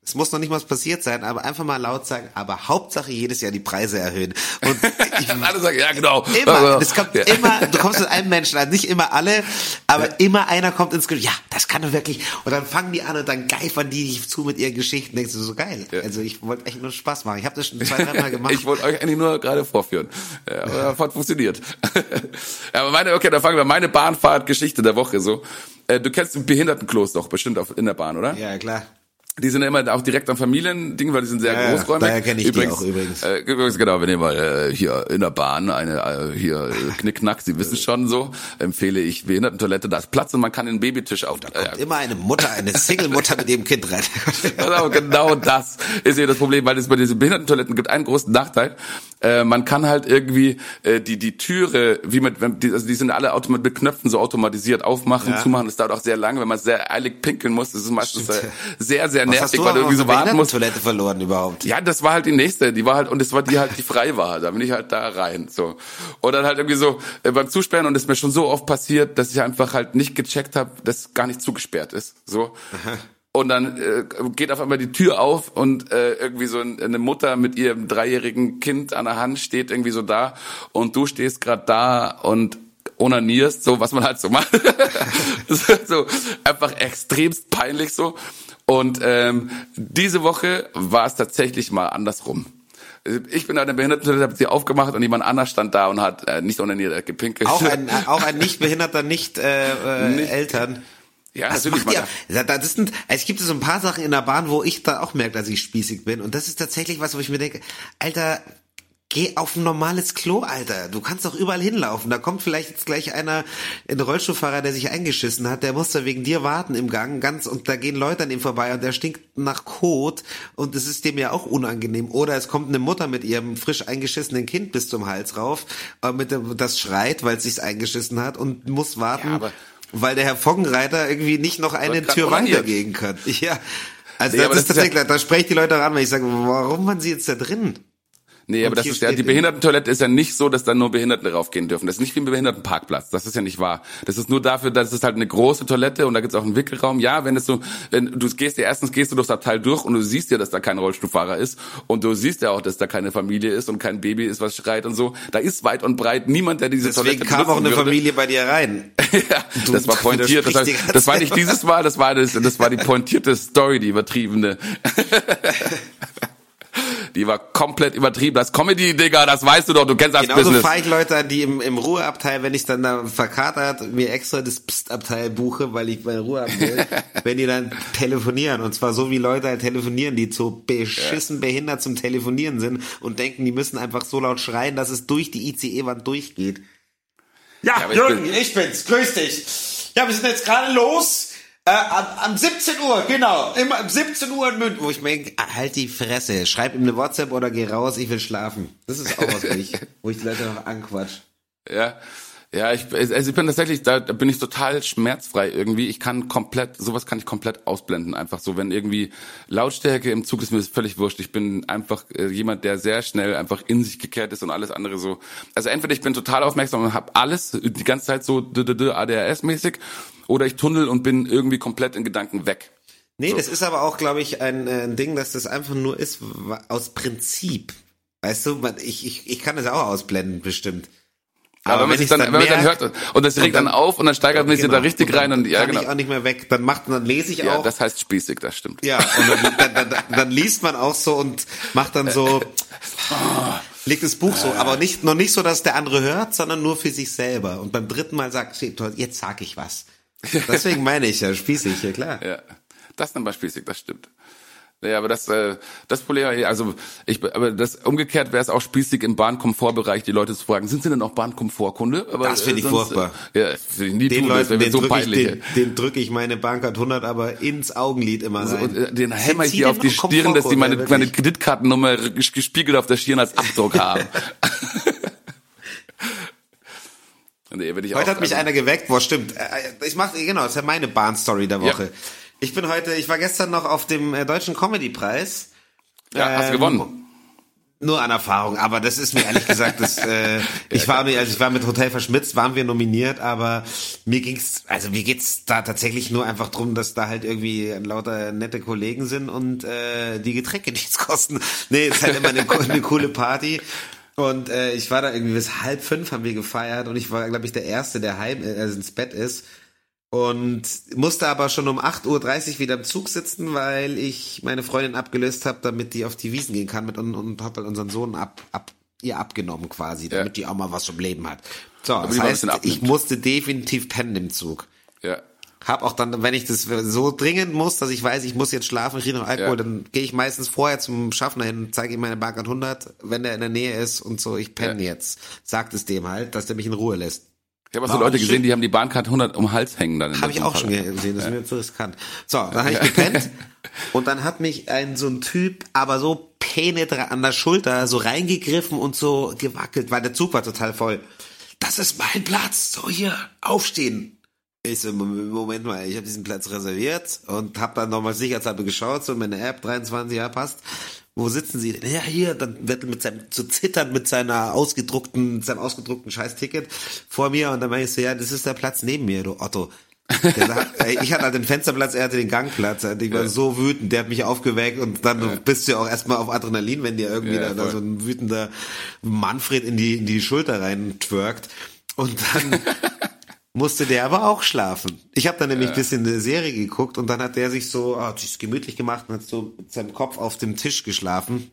Es muss noch nicht mal passiert sein, aber einfach mal laut sagen, aber Hauptsache jedes Jahr die Preise erhöhen. Und alle sagen, ja genau. Immer, das kommt immer, du kommst mit einem Menschen an, nicht immer alle, aber immer einer kommt ins Gespräch, ja, das kann doch wirklich. Und dann fangen die an und dann geifern die dich zu mit ihren Geschichten. Denkst du, so geil. Ja. Also ich wollte echt nur Spaß machen. Ich habe das schon 2-3 Mal gemacht. Ich wollte euch eigentlich nur gerade vorführen. Ja, aber hat funktioniert. Ja, aber dann fangen wir meine Bahnfahrtgeschichte der Woche so. Du kennst den Behindertenklos doch bestimmt in der Bahn, oder? Ja, klar. Die sind ja immer auch direkt am Familiending, weil die sind sehr großräumig. Daher kenne ich die auch übrigens. Übrigens, genau, wenn ihr mal hier in der Bahn Knickknack, Sie wissen schon so, empfehle ich Behindertentoilette, da ist Platz und man kann den Babytisch auf. Da kommt immer eine Single-Mutter mit ihrem Kind rein. Genau das ist ja das Problem, weil es bei diesen Behindertentoiletten gibt einen großen Nachteil. Man kann halt irgendwie die Türe, die sind alle mit Knöpfen so automatisiert aufmachen, zumachen. Das dauert auch sehr lange, wenn man sehr eilig pinkeln muss. Das ist meistens sehr, sehr nervig, weil du irgendwie so warten musst. Toilette verloren überhaupt? Ja, das war halt die nächste, die war halt, und das war die halt, die frei war, da bin ich halt da rein, so. Und dann halt irgendwie so, beim Zusperren, und das ist mir schon so oft passiert, dass ich einfach halt nicht gecheckt habe, dass gar nicht zugesperrt ist, so. Aha. Und dann geht auf einmal die Tür auf und irgendwie so eine Mutter mit ihrem 3-jährigen Kind an der Hand steht irgendwie so da und du stehst gerade da und onanierst, so was man halt so macht. So einfach extremst peinlich so. Und diese Woche war es tatsächlich mal andersrum. Ich bin an der Behindertentoilette, habe sie aufgemacht und jemand anders stand da und hat nicht onaniert, gepinkelt. Auch ein Nicht-Behinderter, Eltern. Ja, das natürlich. Es gibt so ein paar Sachen in der Bahn, wo ich da auch merke, dass ich spießig bin. Und das ist tatsächlich was, wo ich mir denke, Alter, geh auf ein normales Klo, Alter. Du kannst doch überall hinlaufen. Da kommt vielleicht jetzt gleich ein Rollstuhlfahrer, der sich eingeschissen hat. Der muss da wegen dir warten im Gang. Und da gehen Leute an ihm vorbei und der stinkt nach Kot. Und das ist dem ja auch unangenehm. Oder es kommt eine Mutter mit ihrem frisch eingeschissenen Kind bis zum Hals rauf, das schreit, weil es sich eingeschissen hat und muss warten. Ja, weil der Herr Foggenreiter irgendwie nicht noch eine Tür weitergehen kann. Ja, also das ist tatsächlich, da spreche ich die Leute ran, weil ich sage, warum waren sie jetzt da drin? Nee, aber das ist ja, die Behindertentoilette ist ja nicht so, dass da nur Behinderte raufgehen dürfen. Das ist nicht wie ein Behindertenparkplatz. Das ist ja nicht wahr. Das ist nur dafür, dass es halt eine große Toilette und da gibt's auch einen Wickelraum. Ja, wenn du gehst du durchs Abteil durch und du siehst ja, dass da kein Rollstuhlfahrer ist und du siehst ja auch, dass da keine Familie ist und kein Baby ist, was schreit und so. Da ist weit und breit niemand, der diese Toilette benutzt. Deswegen kam auch eine Familie bei dir rein. Ja, das war pointiert. Das war nicht dieses Mal, das war die pointierte Story, die übertriebene. Die war komplett übertrieben. Das Comedy, Digga, das weißt du doch, du kennst das Business. Genauso fahre ich Leute an, die im Ruheabteil, wenn ich dann da verkatert mir extra das Psst-Abteil buche, weil ich meine Ruhe haben will, wenn die dann telefonieren. Und zwar so wie Leute halt telefonieren, die so beschissen behindert zum Telefonieren sind und denken, die müssen einfach so laut schreien, dass es durch die ICE-Wand durchgeht. Ja, Jürgen, ich bin's. Grüß dich. Ja, wir sind jetzt gerade los. Am 17 Uhr, genau. Immer um 17 Uhr in München, wo ich mir denke, halt die Fresse, schreib ihm eine WhatsApp oder geh raus, ich will schlafen. Das ist auch was für mich, wo ich die Leute noch anquatsch. Ja, ich bin tatsächlich, da bin ich total schmerzfrei irgendwie. Sowas kann ich komplett ausblenden. Einfach so, wenn irgendwie Lautstärke im Zug ist, mir völlig wurscht. Ich bin einfach jemand, der sehr schnell einfach in sich gekehrt ist und alles andere so. Also entweder ich bin total aufmerksam und habe alles die ganze Zeit so ADHS-mäßig, oder ich tunnel und bin irgendwie komplett in Gedanken weg. Nee, so. Das ist aber auch, glaube ich, ein Ding, dass das einfach nur ist aus Prinzip. Weißt du, ich kann das auch ausblenden, bestimmt. Aber wenn man dann hört und das regt dann auf und dann steigert man sich da richtig rein und ja, kann genau. Ich auch nicht mehr weg. Dann lese ich auch. Ja, das heißt spießig, das stimmt. Ja, und dann liest man auch so und macht dann so, legt das Buch so, aber noch nicht so, dass der andere hört, sondern nur für sich selber. Und beim dritten Mal sagt, jetzt sag ich was. Deswegen meine ich ja, spießig, ja klar. Ja, das ist dann mal spießig, das stimmt. Ja, aber das Problem, aber das umgekehrt wäre es auch spießig im Bahnkomfortbereich, die Leute zu fragen, sind sie denn auch Bahnkomfortkunde? Aber das finde ich furchtbar. Ja, finde ich nie den tun, Leuten, das so peinlich. Den drücke ich meine Bahncard 100 aber ins Augenlid immer rein. So, den hämmer ich dir auf die Stirn, dass die meine Kreditkartennummer gespiegelt auf der Stirn als Abdruck haben. Nee, heute hat mich einer geweckt, stimmt. Das ist ja meine Bahnstory der Woche. Ja. Ich war gestern noch auf dem Deutschen Comedy-Preis. Ja, hast du gewonnen? Nur an Erfahrung, aber das ist mir ehrlich gesagt, ich war mit Hotel verschmitzt, waren wir nominiert, aber mir geht's da tatsächlich nur einfach drum, dass da halt irgendwie lauter nette Kollegen sind und die Getränke nichts kosten. Nee, ist halt immer eine coole Party. Und ich war da irgendwie bis 4:30 haben wir gefeiert und ich war, glaube ich, der Erste, der ins Bett ist. Und musste aber schon um 8:30 Uhr wieder im Zug sitzen, weil ich meine Freundin abgelöst habe, damit die auf die Wiesen gehen kann und habe halt unseren Sohn ihr abgenommen quasi, damit die auch mal was zum Leben hat. So, das heißt, ich musste definitiv pennen im Zug. Ja. Hab auch dann, wenn ich das so dringend muss, dass ich weiß, ich muss jetzt schlafen, ich kriege noch Alkohol, dann gehe ich meistens vorher zum Schaffner hin, zeige ihm meine Bahncard 100, wenn der in der Nähe ist und so, ich penne jetzt. Sagt es dem halt, dass der mich in Ruhe lässt. Ich habe auch so Leute gesehen, die haben die Bahncard 100 um den Hals hängen. Habe ich auch schon gesehen, das ist mir zu riskant. So, dann habe ich gepennt und dann hat mich so ein Typ aber so penetrant an der Schulter so reingegriffen und so gewackelt, weil der Zug war total voll. Das ist mein Platz, so hier, aufstehen. Ich so, Moment mal, ich habe diesen Platz reserviert und habe dann nochmal sicherheitshalber geschaut, so in meine App, 23, ja, passt. Wo sitzen Sie denn? Ja, hier, dann wird mit seinem ausgedruckten Scheiß-Ticket vor mir und dann meine ich so, ja, das ist der Platz neben mir, du Otto. Ich hatte halt den Fensterplatz, er hatte den Gangplatz. Ich war so wütend, der hat mich aufgeweckt und dann bist du ja auch erstmal auf Adrenalin, wenn dir irgendwie da so ein wütender Manfred in die Schulter rein twerkt. Und dann musste der aber auch schlafen. Ich habe dann nämlich ein bisschen eine Serie geguckt und dann hat der sich hat sich gemütlich gemacht und hat so mit seinem Kopf auf dem Tisch geschlafen.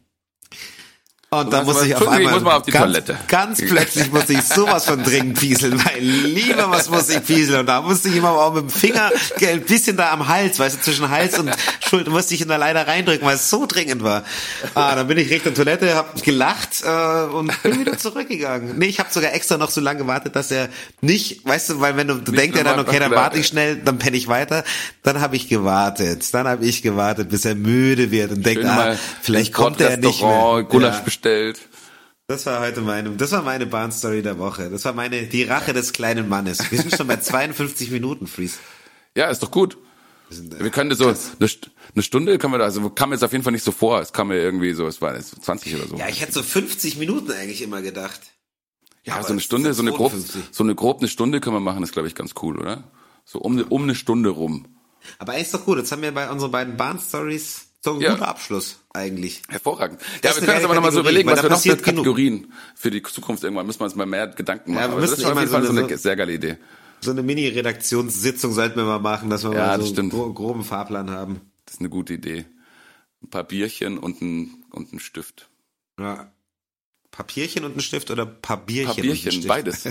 Und dann muss ich auf einmal auf die Toilette. Ganz plötzlich musste ich sowas von dringend pieseln. Mein Lieber, was musste ich pieseln? Und da musste ich immer auch mit dem Finger ein bisschen da am Hals, weißt du, zwischen Hals und Schulter musste ich ihn da leider reindrücken, weil es so dringend war. Dann bin ich Richtung Toilette, hab gelacht und bin wieder zurückgegangen. Nee, ich habe sogar extra noch so lange gewartet, dass er nicht, weißt du, weil wenn du denkst ja dann, okay, dann warte ich schnell, dann penne ich weiter. Dann habe ich gewartet, bis er müde wird und denkt, vielleicht kommt er nicht mehr. Gulasch bestellt. Das war meine Bahnstory der Woche. Das war die Rache des kleinen Mannes. Wir sind schon bei 52 Minuten, Freeze. Ja, ist doch gut. Wir können so eine Stunde kam mir jetzt auf jeden Fall nicht so vor. Es kam mir irgendwie so, es war 20 oder so. Ja, ich hätte so 50 Minuten eigentlich immer gedacht. Ja, aber so eine Stunde, so eine grob eine Stunde können wir machen, ist glaube ich ganz cool, oder? So um eine Stunde rum. Aber eigentlich ist doch gut. Jetzt haben wir bei unseren beiden Bahnstories so ein guter Abschluss eigentlich. Hervorragend. Ja, wir können uns aber nochmal so überlegen, was wir noch für Kategorien für die Zukunft irgendwann müssen wir uns mal mehr Gedanken machen. Ja, aber das ist auf jeden Fall so eine sehr geile Idee. So eine Mini-Redaktionssitzung sollten wir mal machen, dass wir mal so einen groben Fahrplan haben. Das ist eine gute Idee. Ein paar Bierchen und ein Stift. Ja. Papierchen und ein Stift oder Papierchen? Papierchen, beides.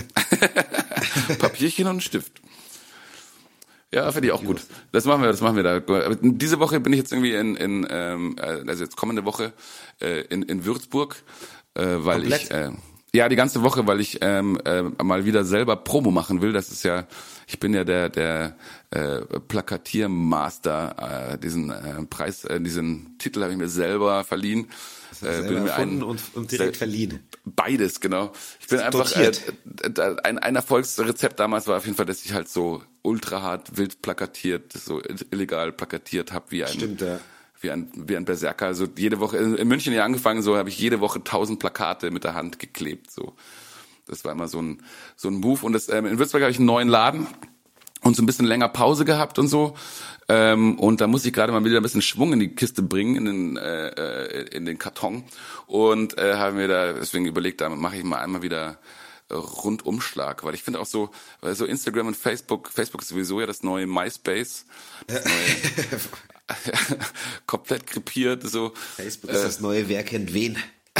Papierchen und ein Stift. Ja, finde ich auch gut. Das machen wir da. Aber diese Woche bin ich jetzt irgendwie also jetzt kommende Woche in Würzburg, weil komplett? die ganze Woche, weil ich mal wieder selber Promo machen will. Das ist ja, ich bin ja der Plakatiermaster, diesen Preis, diesen Titel habe ich mir selber verliehen. Selber erfunden und direkt verliehen. Beides, genau. Ich bin einfach ein Erfolgsrezept damals war auf jeden Fall, dass ich halt so ultra hart wild plakatiert, so illegal plakatiert habe wie ein Berserker. Also jede Woche in München ja angefangen, so habe ich jede Woche 1000 Plakate mit der Hand geklebt. So, das war immer so ein Move. Und in Würzburg habe ich einen neuen Laden und so ein bisschen länger Pause gehabt und so. Und da muss ich gerade mal wieder ein bisschen Schwung in die Kiste bringen, in den Karton. Und habe mir da deswegen überlegt, da mache ich mal einmal wieder Rundumschlag, weil ich finde auch so Instagram und Facebook ist sowieso ja das neue MySpace. Das neue, komplett krepiert. So. Facebook ist das neue Wer kennt wen.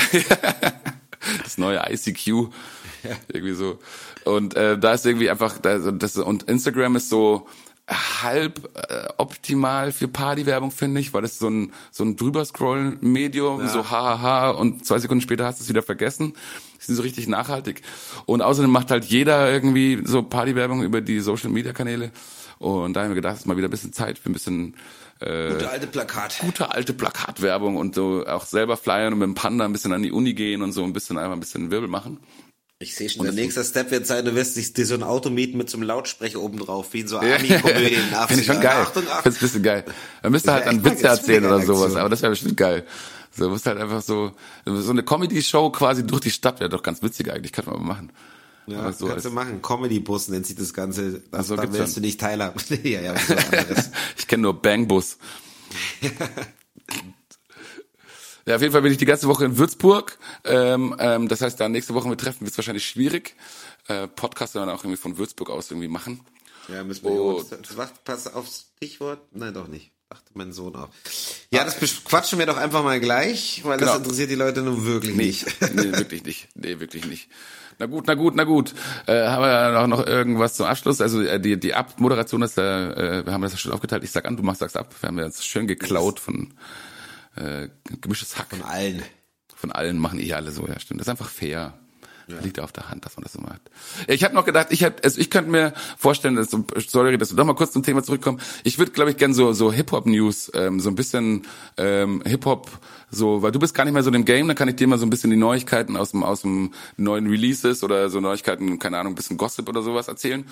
Das neue ICQ. Irgendwie so. Und da ist irgendwie einfach, und Instagram ist so halb optimal für Partywerbung, finde ich, weil das so ein Drüberscrollen-Medium, so hahaha und 2 Sekunden später hast du es wieder vergessen. Die sind so richtig nachhaltig. Und außerdem macht halt jeder irgendwie so Partywerbung über die Social-Media-Kanäle. Und da haben wir gedacht, es ist mal wieder ein bisschen Zeit für ein bisschen gute alte Plakatwerbung und so auch selber flyern und mit dem Panda ein bisschen an die Uni gehen und so ein bisschen Wirbel machen. Ich sehe schon, der nächste Step wird sein, du wirst dir so ein Auto mieten mit so einem Lautsprecher oben drauf, wie in so Ami-Komödien. Finde ich schon geil. Achtung. Find's ein bisschen geil. Man müsste halt einen Witz erzählen oder sowas, aber das wäre bestimmt geil. So, du musst halt einfach so eine Comedy-Show quasi durch die Stadt, wäre doch ganz witzig eigentlich, kann man mal machen. Ja, so kannst du machen. Comedy-Bus nennt sich das Ganze. So da willst du nicht teilhaben. ja, so anderes. Ich kenne nur Bang-Bus. Ja, auf jeden Fall bin ich die ganze Woche in Würzburg. Das heißt, da nächste Woche mit Treffen wird es wahrscheinlich schwierig. Podcast dann auch irgendwie von Würzburg aus irgendwie machen. Ja, müssen wir pass aufs Stichwort. Nein, doch nicht. Achte meinen Sohn auf. Ja, das quatschen wir doch einfach mal gleich, weil das interessiert die Leute nun wirklich nicht. Nee, wirklich nicht. Nee, wirklich nicht. Na gut. Haben wir noch irgendwas zum Abschluss? Also die Abmoderation ist wir haben das ja schon aufgeteilt. Ich sag's ab. Wir haben das schön geklaut von gemischtes Hack. Von allen. Von allen machen alle so, ja stimmt. Das ist einfach fair. Ja. Liegt auf der Hand, dass man das so macht. Ich habe noch gedacht, ich könnte mir vorstellen, dass wir doch mal kurz zum Thema zurückkommen. Ich würde, glaube ich, gern so Hip-Hop-News, so ein bisschen Hip-Hop, so, weil du bist gar nicht mehr so in dem Game, dann kann ich dir mal so ein bisschen die Neuigkeiten aus dem neuen Releases oder so Neuigkeiten, keine Ahnung, ein bisschen Gossip oder sowas erzählen.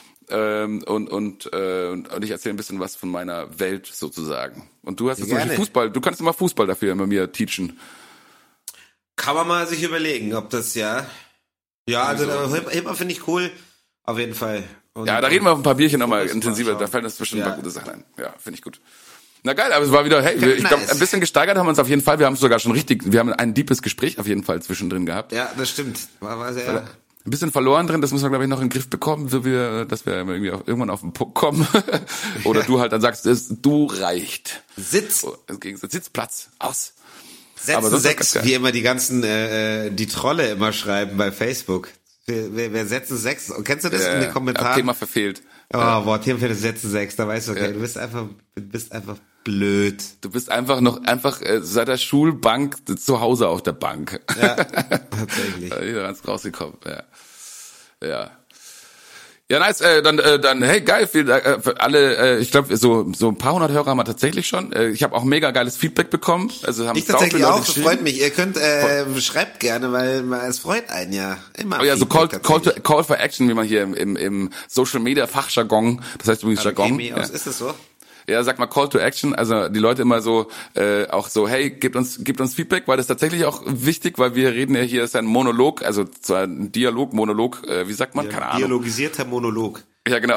Und ich erzähle ein bisschen was von meiner Welt sozusagen. Und du hast jetzt zum Beispiel Fußball, du kannst immer Fußball dafür bei mir teachen. Kann man mal sich überlegen, ob das also Hip-Hop finde ich cool, auf jeden Fall. Und ja, da reden wir auf ein paar Bierchen nochmal intensiver, da fallen uns bestimmt ein paar gute Sachen ein. Ja, finde ich gut. Na geil, aber es war wieder, ich glaube, ein bisschen gesteigert haben wir uns auf jeden Fall, wir haben sogar schon wir haben ein deepes Gespräch auf jeden Fall zwischendrin gehabt. Ja, das stimmt. War sehr... Ein bisschen verloren drin, das müssen wir, glaube ich, noch in den Griff bekommen, dass wir irgendwie irgendwann auf den Punkt kommen. Oder du halt dann sagst, du reicht. Sitz, Platz, aus. Setzen 6, wie immer die ganzen, die Trolle immer schreiben bei Facebook. Wer setzen 6? Kennst du das in den Kommentaren? Thema verfehlt. Thema für das Setzen 6, da weißt du, okay, du bist einfach blöd. Du bist einfach seit der Schulbank zu Hause auf der Bank. Ja, tatsächlich. Da ist ganz rausgekommen, ja. Ja, nice, dann hey, geil, viel für alle, ich glaube, so ein paar hundert Hörer haben wir tatsächlich schon. Ich habe auch mega geiles Feedback bekommen. Also haben ich tatsächlich auch, das freut mich. Ihr könnt, schreibt gerne, weil es freut einen ja immer. Oh ja, so Call for Action, wie man hier im Social Media Fachjargon, das heißt übrigens Jargon. Ist das so? Ja, sag mal Call to Action, also die Leute immer so, auch so, hey, gebt uns Feedback, weil das ist tatsächlich auch wichtig, weil wir reden ja hier, ist ein Monolog, also zwar ein Monolog, wie sagt man? Keine Ahnung. Dialogisierter Monolog. Ja, genau.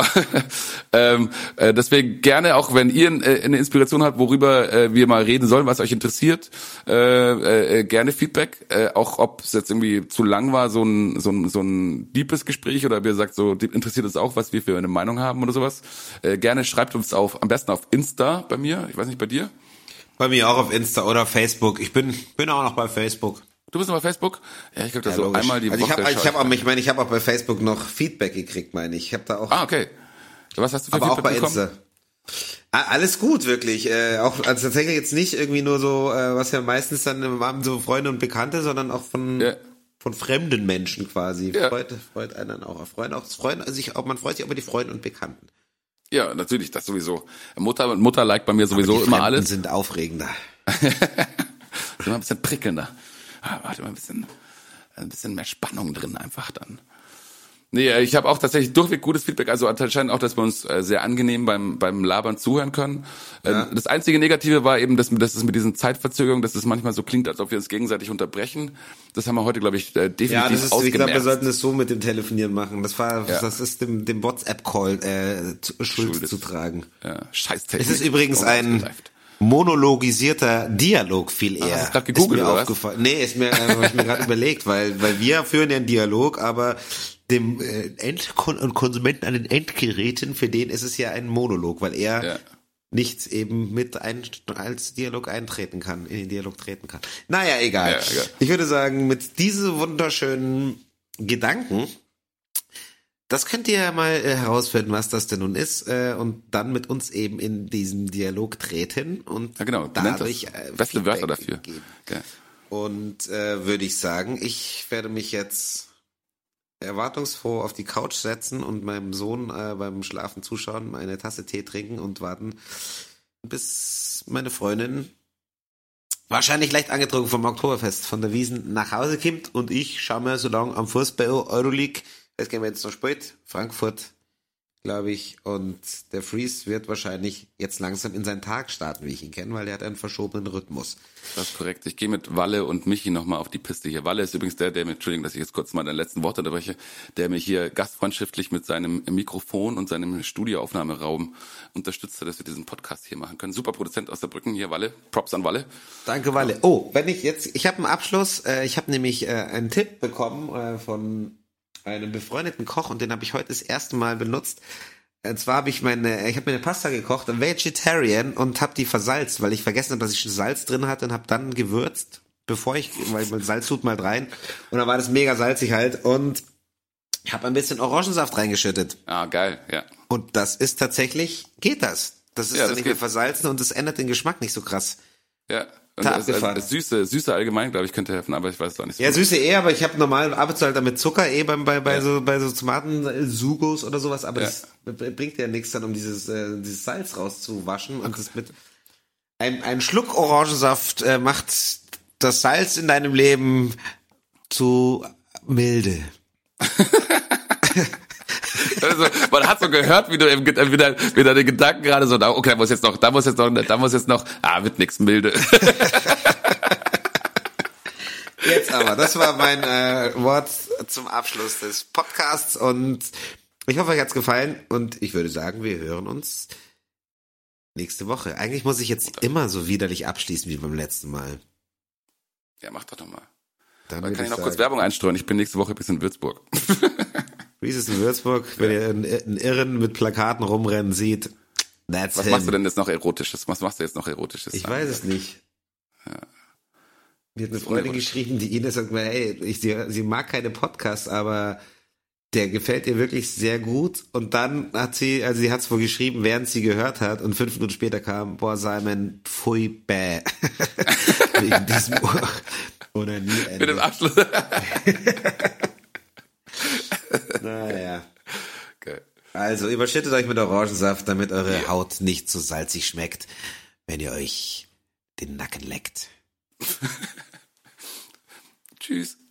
Deswegen gerne, auch wenn ihr eine Inspiration habt, worüber wir mal reden sollen, was euch interessiert, gerne Feedback. Auch ob es jetzt irgendwie zu lang war, so ein deepes Gespräch, oder ob ihr sagt, so interessiert uns auch, was wir für eine Meinung haben oder sowas. Gerne schreibt uns am besten auf Insta bei mir. Ich weiß nicht, bei dir? Bei mir auch auf Insta oder Facebook. Ich bin auch noch bei Facebook. Du bist noch bei Facebook? Ja, ich glaube, das so logisch. Einmal die Woche. Ich habe auch bei Facebook noch Feedback gekriegt, meine ich. Ich habe da auch. Okay. Was hast du für Feedback bekommen? Aber auch bei Insta. Alles gut, wirklich. Also tatsächlich jetzt nicht irgendwie nur so, was ja meistens dann waren so Freunde und Bekannte, sondern auch von fremden Menschen quasi. Ja. Freut einen dann auch. Man freut sich auch über die Freunde und Bekannten. Ja, natürlich, das sowieso. Mutter liked bei mir sowieso aber die immer alles. Sind aufregender. Immer ein bisschen prickelnder. Warte mal, ein bisschen mehr Spannung drin einfach dann. Nee, ich habe auch tatsächlich durchweg gutes Feedback, also anscheinend auch, dass wir uns sehr angenehm beim Labern zuhören können. Ja. Das einzige Negative war eben, dass es mit diesen Zeitverzögerungen, dass es manchmal so klingt, als ob wir uns gegenseitig unterbrechen. Das haben wir heute, glaube ich, definitiv ausgemerzt. Ich glaube, wir sollten es so mit dem Telefonieren machen. Das ist dem WhatsApp-Call Schuld zu tragen. Ja, Scheißtechnik. Es ist übrigens ein monologisierter Dialog viel eher. Hast du gerade gegoogelt, oder aufgefallen. Nee, habe ich mir gerade überlegt, weil wir führen ja einen Dialog, aber dem Konsumenten an den Endgeräten, für den ist es ja ein Monolog, weil er nicht eben als Dialog in den Dialog treten kann. Naja, egal. Ja. Ich würde sagen, mit diesen wunderschönen Gedanken, das könnt ihr ja mal herausfinden, was das denn nun ist, und dann mit uns eben in diesen Dialog treten und dadurch beste Wörter dafür geben. Okay. Und würde ich sagen, ich werde mich jetzt erwartungsfroh auf die Couch setzen und meinem Sohn beim Schlafen zuschauen, eine Tasse Tee trinken und warten, bis meine Freundin wahrscheinlich leicht angetrunken vom Oktoberfest von der Wiesn nach Hause kommt, und ich schaue mir so lange am Fußball Euroleague. Jetzt gehen wir jetzt noch spät. Frankfurt glaube ich. Und der Freeze wird wahrscheinlich jetzt langsam in seinen Tag starten, wie ich ihn kenne, weil der hat einen verschobenen Rhythmus. Das ist korrekt. Ich gehe mit Walle und Michi nochmal auf die Piste hier. Walle ist übrigens der mir, Entschuldigung, dass ich jetzt kurz mal deine letzten Worte unterbreche, der mich hier gastfreundschaftlich mit seinem Mikrofon und seinem Studioaufnahmeraum unterstützt hat, dass wir diesen Podcast hier machen können. Super Produzent aus der Brücken hier, Walle. Props an Walle. Danke, Walle. Oh, ich habe einen Abschluss. Ich habe nämlich einen Tipp bekommen von einem befreundeten Koch und den habe ich heute das erste Mal benutzt. Und zwar habe ich habe mir eine Pasta gekocht, Vegetarian, und habe die versalzt, weil ich vergessen habe, dass ich schon Salz drin hatte, und habe dann gewürzt, weil Salz tut mal rein, und dann war das mega salzig halt, und ich habe ein bisschen Orangensaft reingeschüttet. Ah, geil, ja. Und das ist tatsächlich, geht das. Das ist dann nicht mehr versalzen und es ändert den Geschmack nicht so krass. Ja. Und Süße allgemein, glaube ich, könnte helfen, aber ich weiß es auch nicht so. Ja, Süße aber ich habe normal ab und zu halt damit Zucker bei so Tomaten-Sugos oder sowas, aber das bringt ja nichts dann, um dieses Salz rauszuwaschen. Und das mit ein Schluck Orangensaft macht das Salz in deinem Leben zu milde. Also, man hat so gehört, wie du wie deine Gedanken gerade so, okay, da muss jetzt noch, wird nix, milde. Jetzt aber, das war mein Wort zum Abschluss des Podcasts, und ich hoffe, euch hat's gefallen, und ich würde sagen, wir hören uns nächste Woche. Eigentlich muss ich jetzt immer so widerlich abschließen wie beim letzten Mal. Ja, mach doch mal. Dann kann ich noch kurz Werbung einstreuen. Ich bin nächste Woche bis in Würzburg. Wie ist es in Würzburg, wenn ihr einen Irren mit Plakaten rumrennen sieht? Was machst du denn jetzt noch Erotisches? Was machst du jetzt noch Erotisches? Ich weiß es nicht. Ja. Mir hat eine Freundin geschrieben, die Ines sagt mir, hey, sie mag keine Podcasts, aber der gefällt ihr wirklich sehr gut. Und dann hat sie hat es wohl geschrieben, während sie gehört hat, und 5 Minuten später kam, Simon, pfui, bäh. Wegen diesem oder nie Ende. Mit dem Abschluss. Naja. Okay. Also überschüttet euch mit Orangensaft, damit eure Haut nicht so salzig schmeckt, wenn ihr euch den Nacken leckt. Tschüss.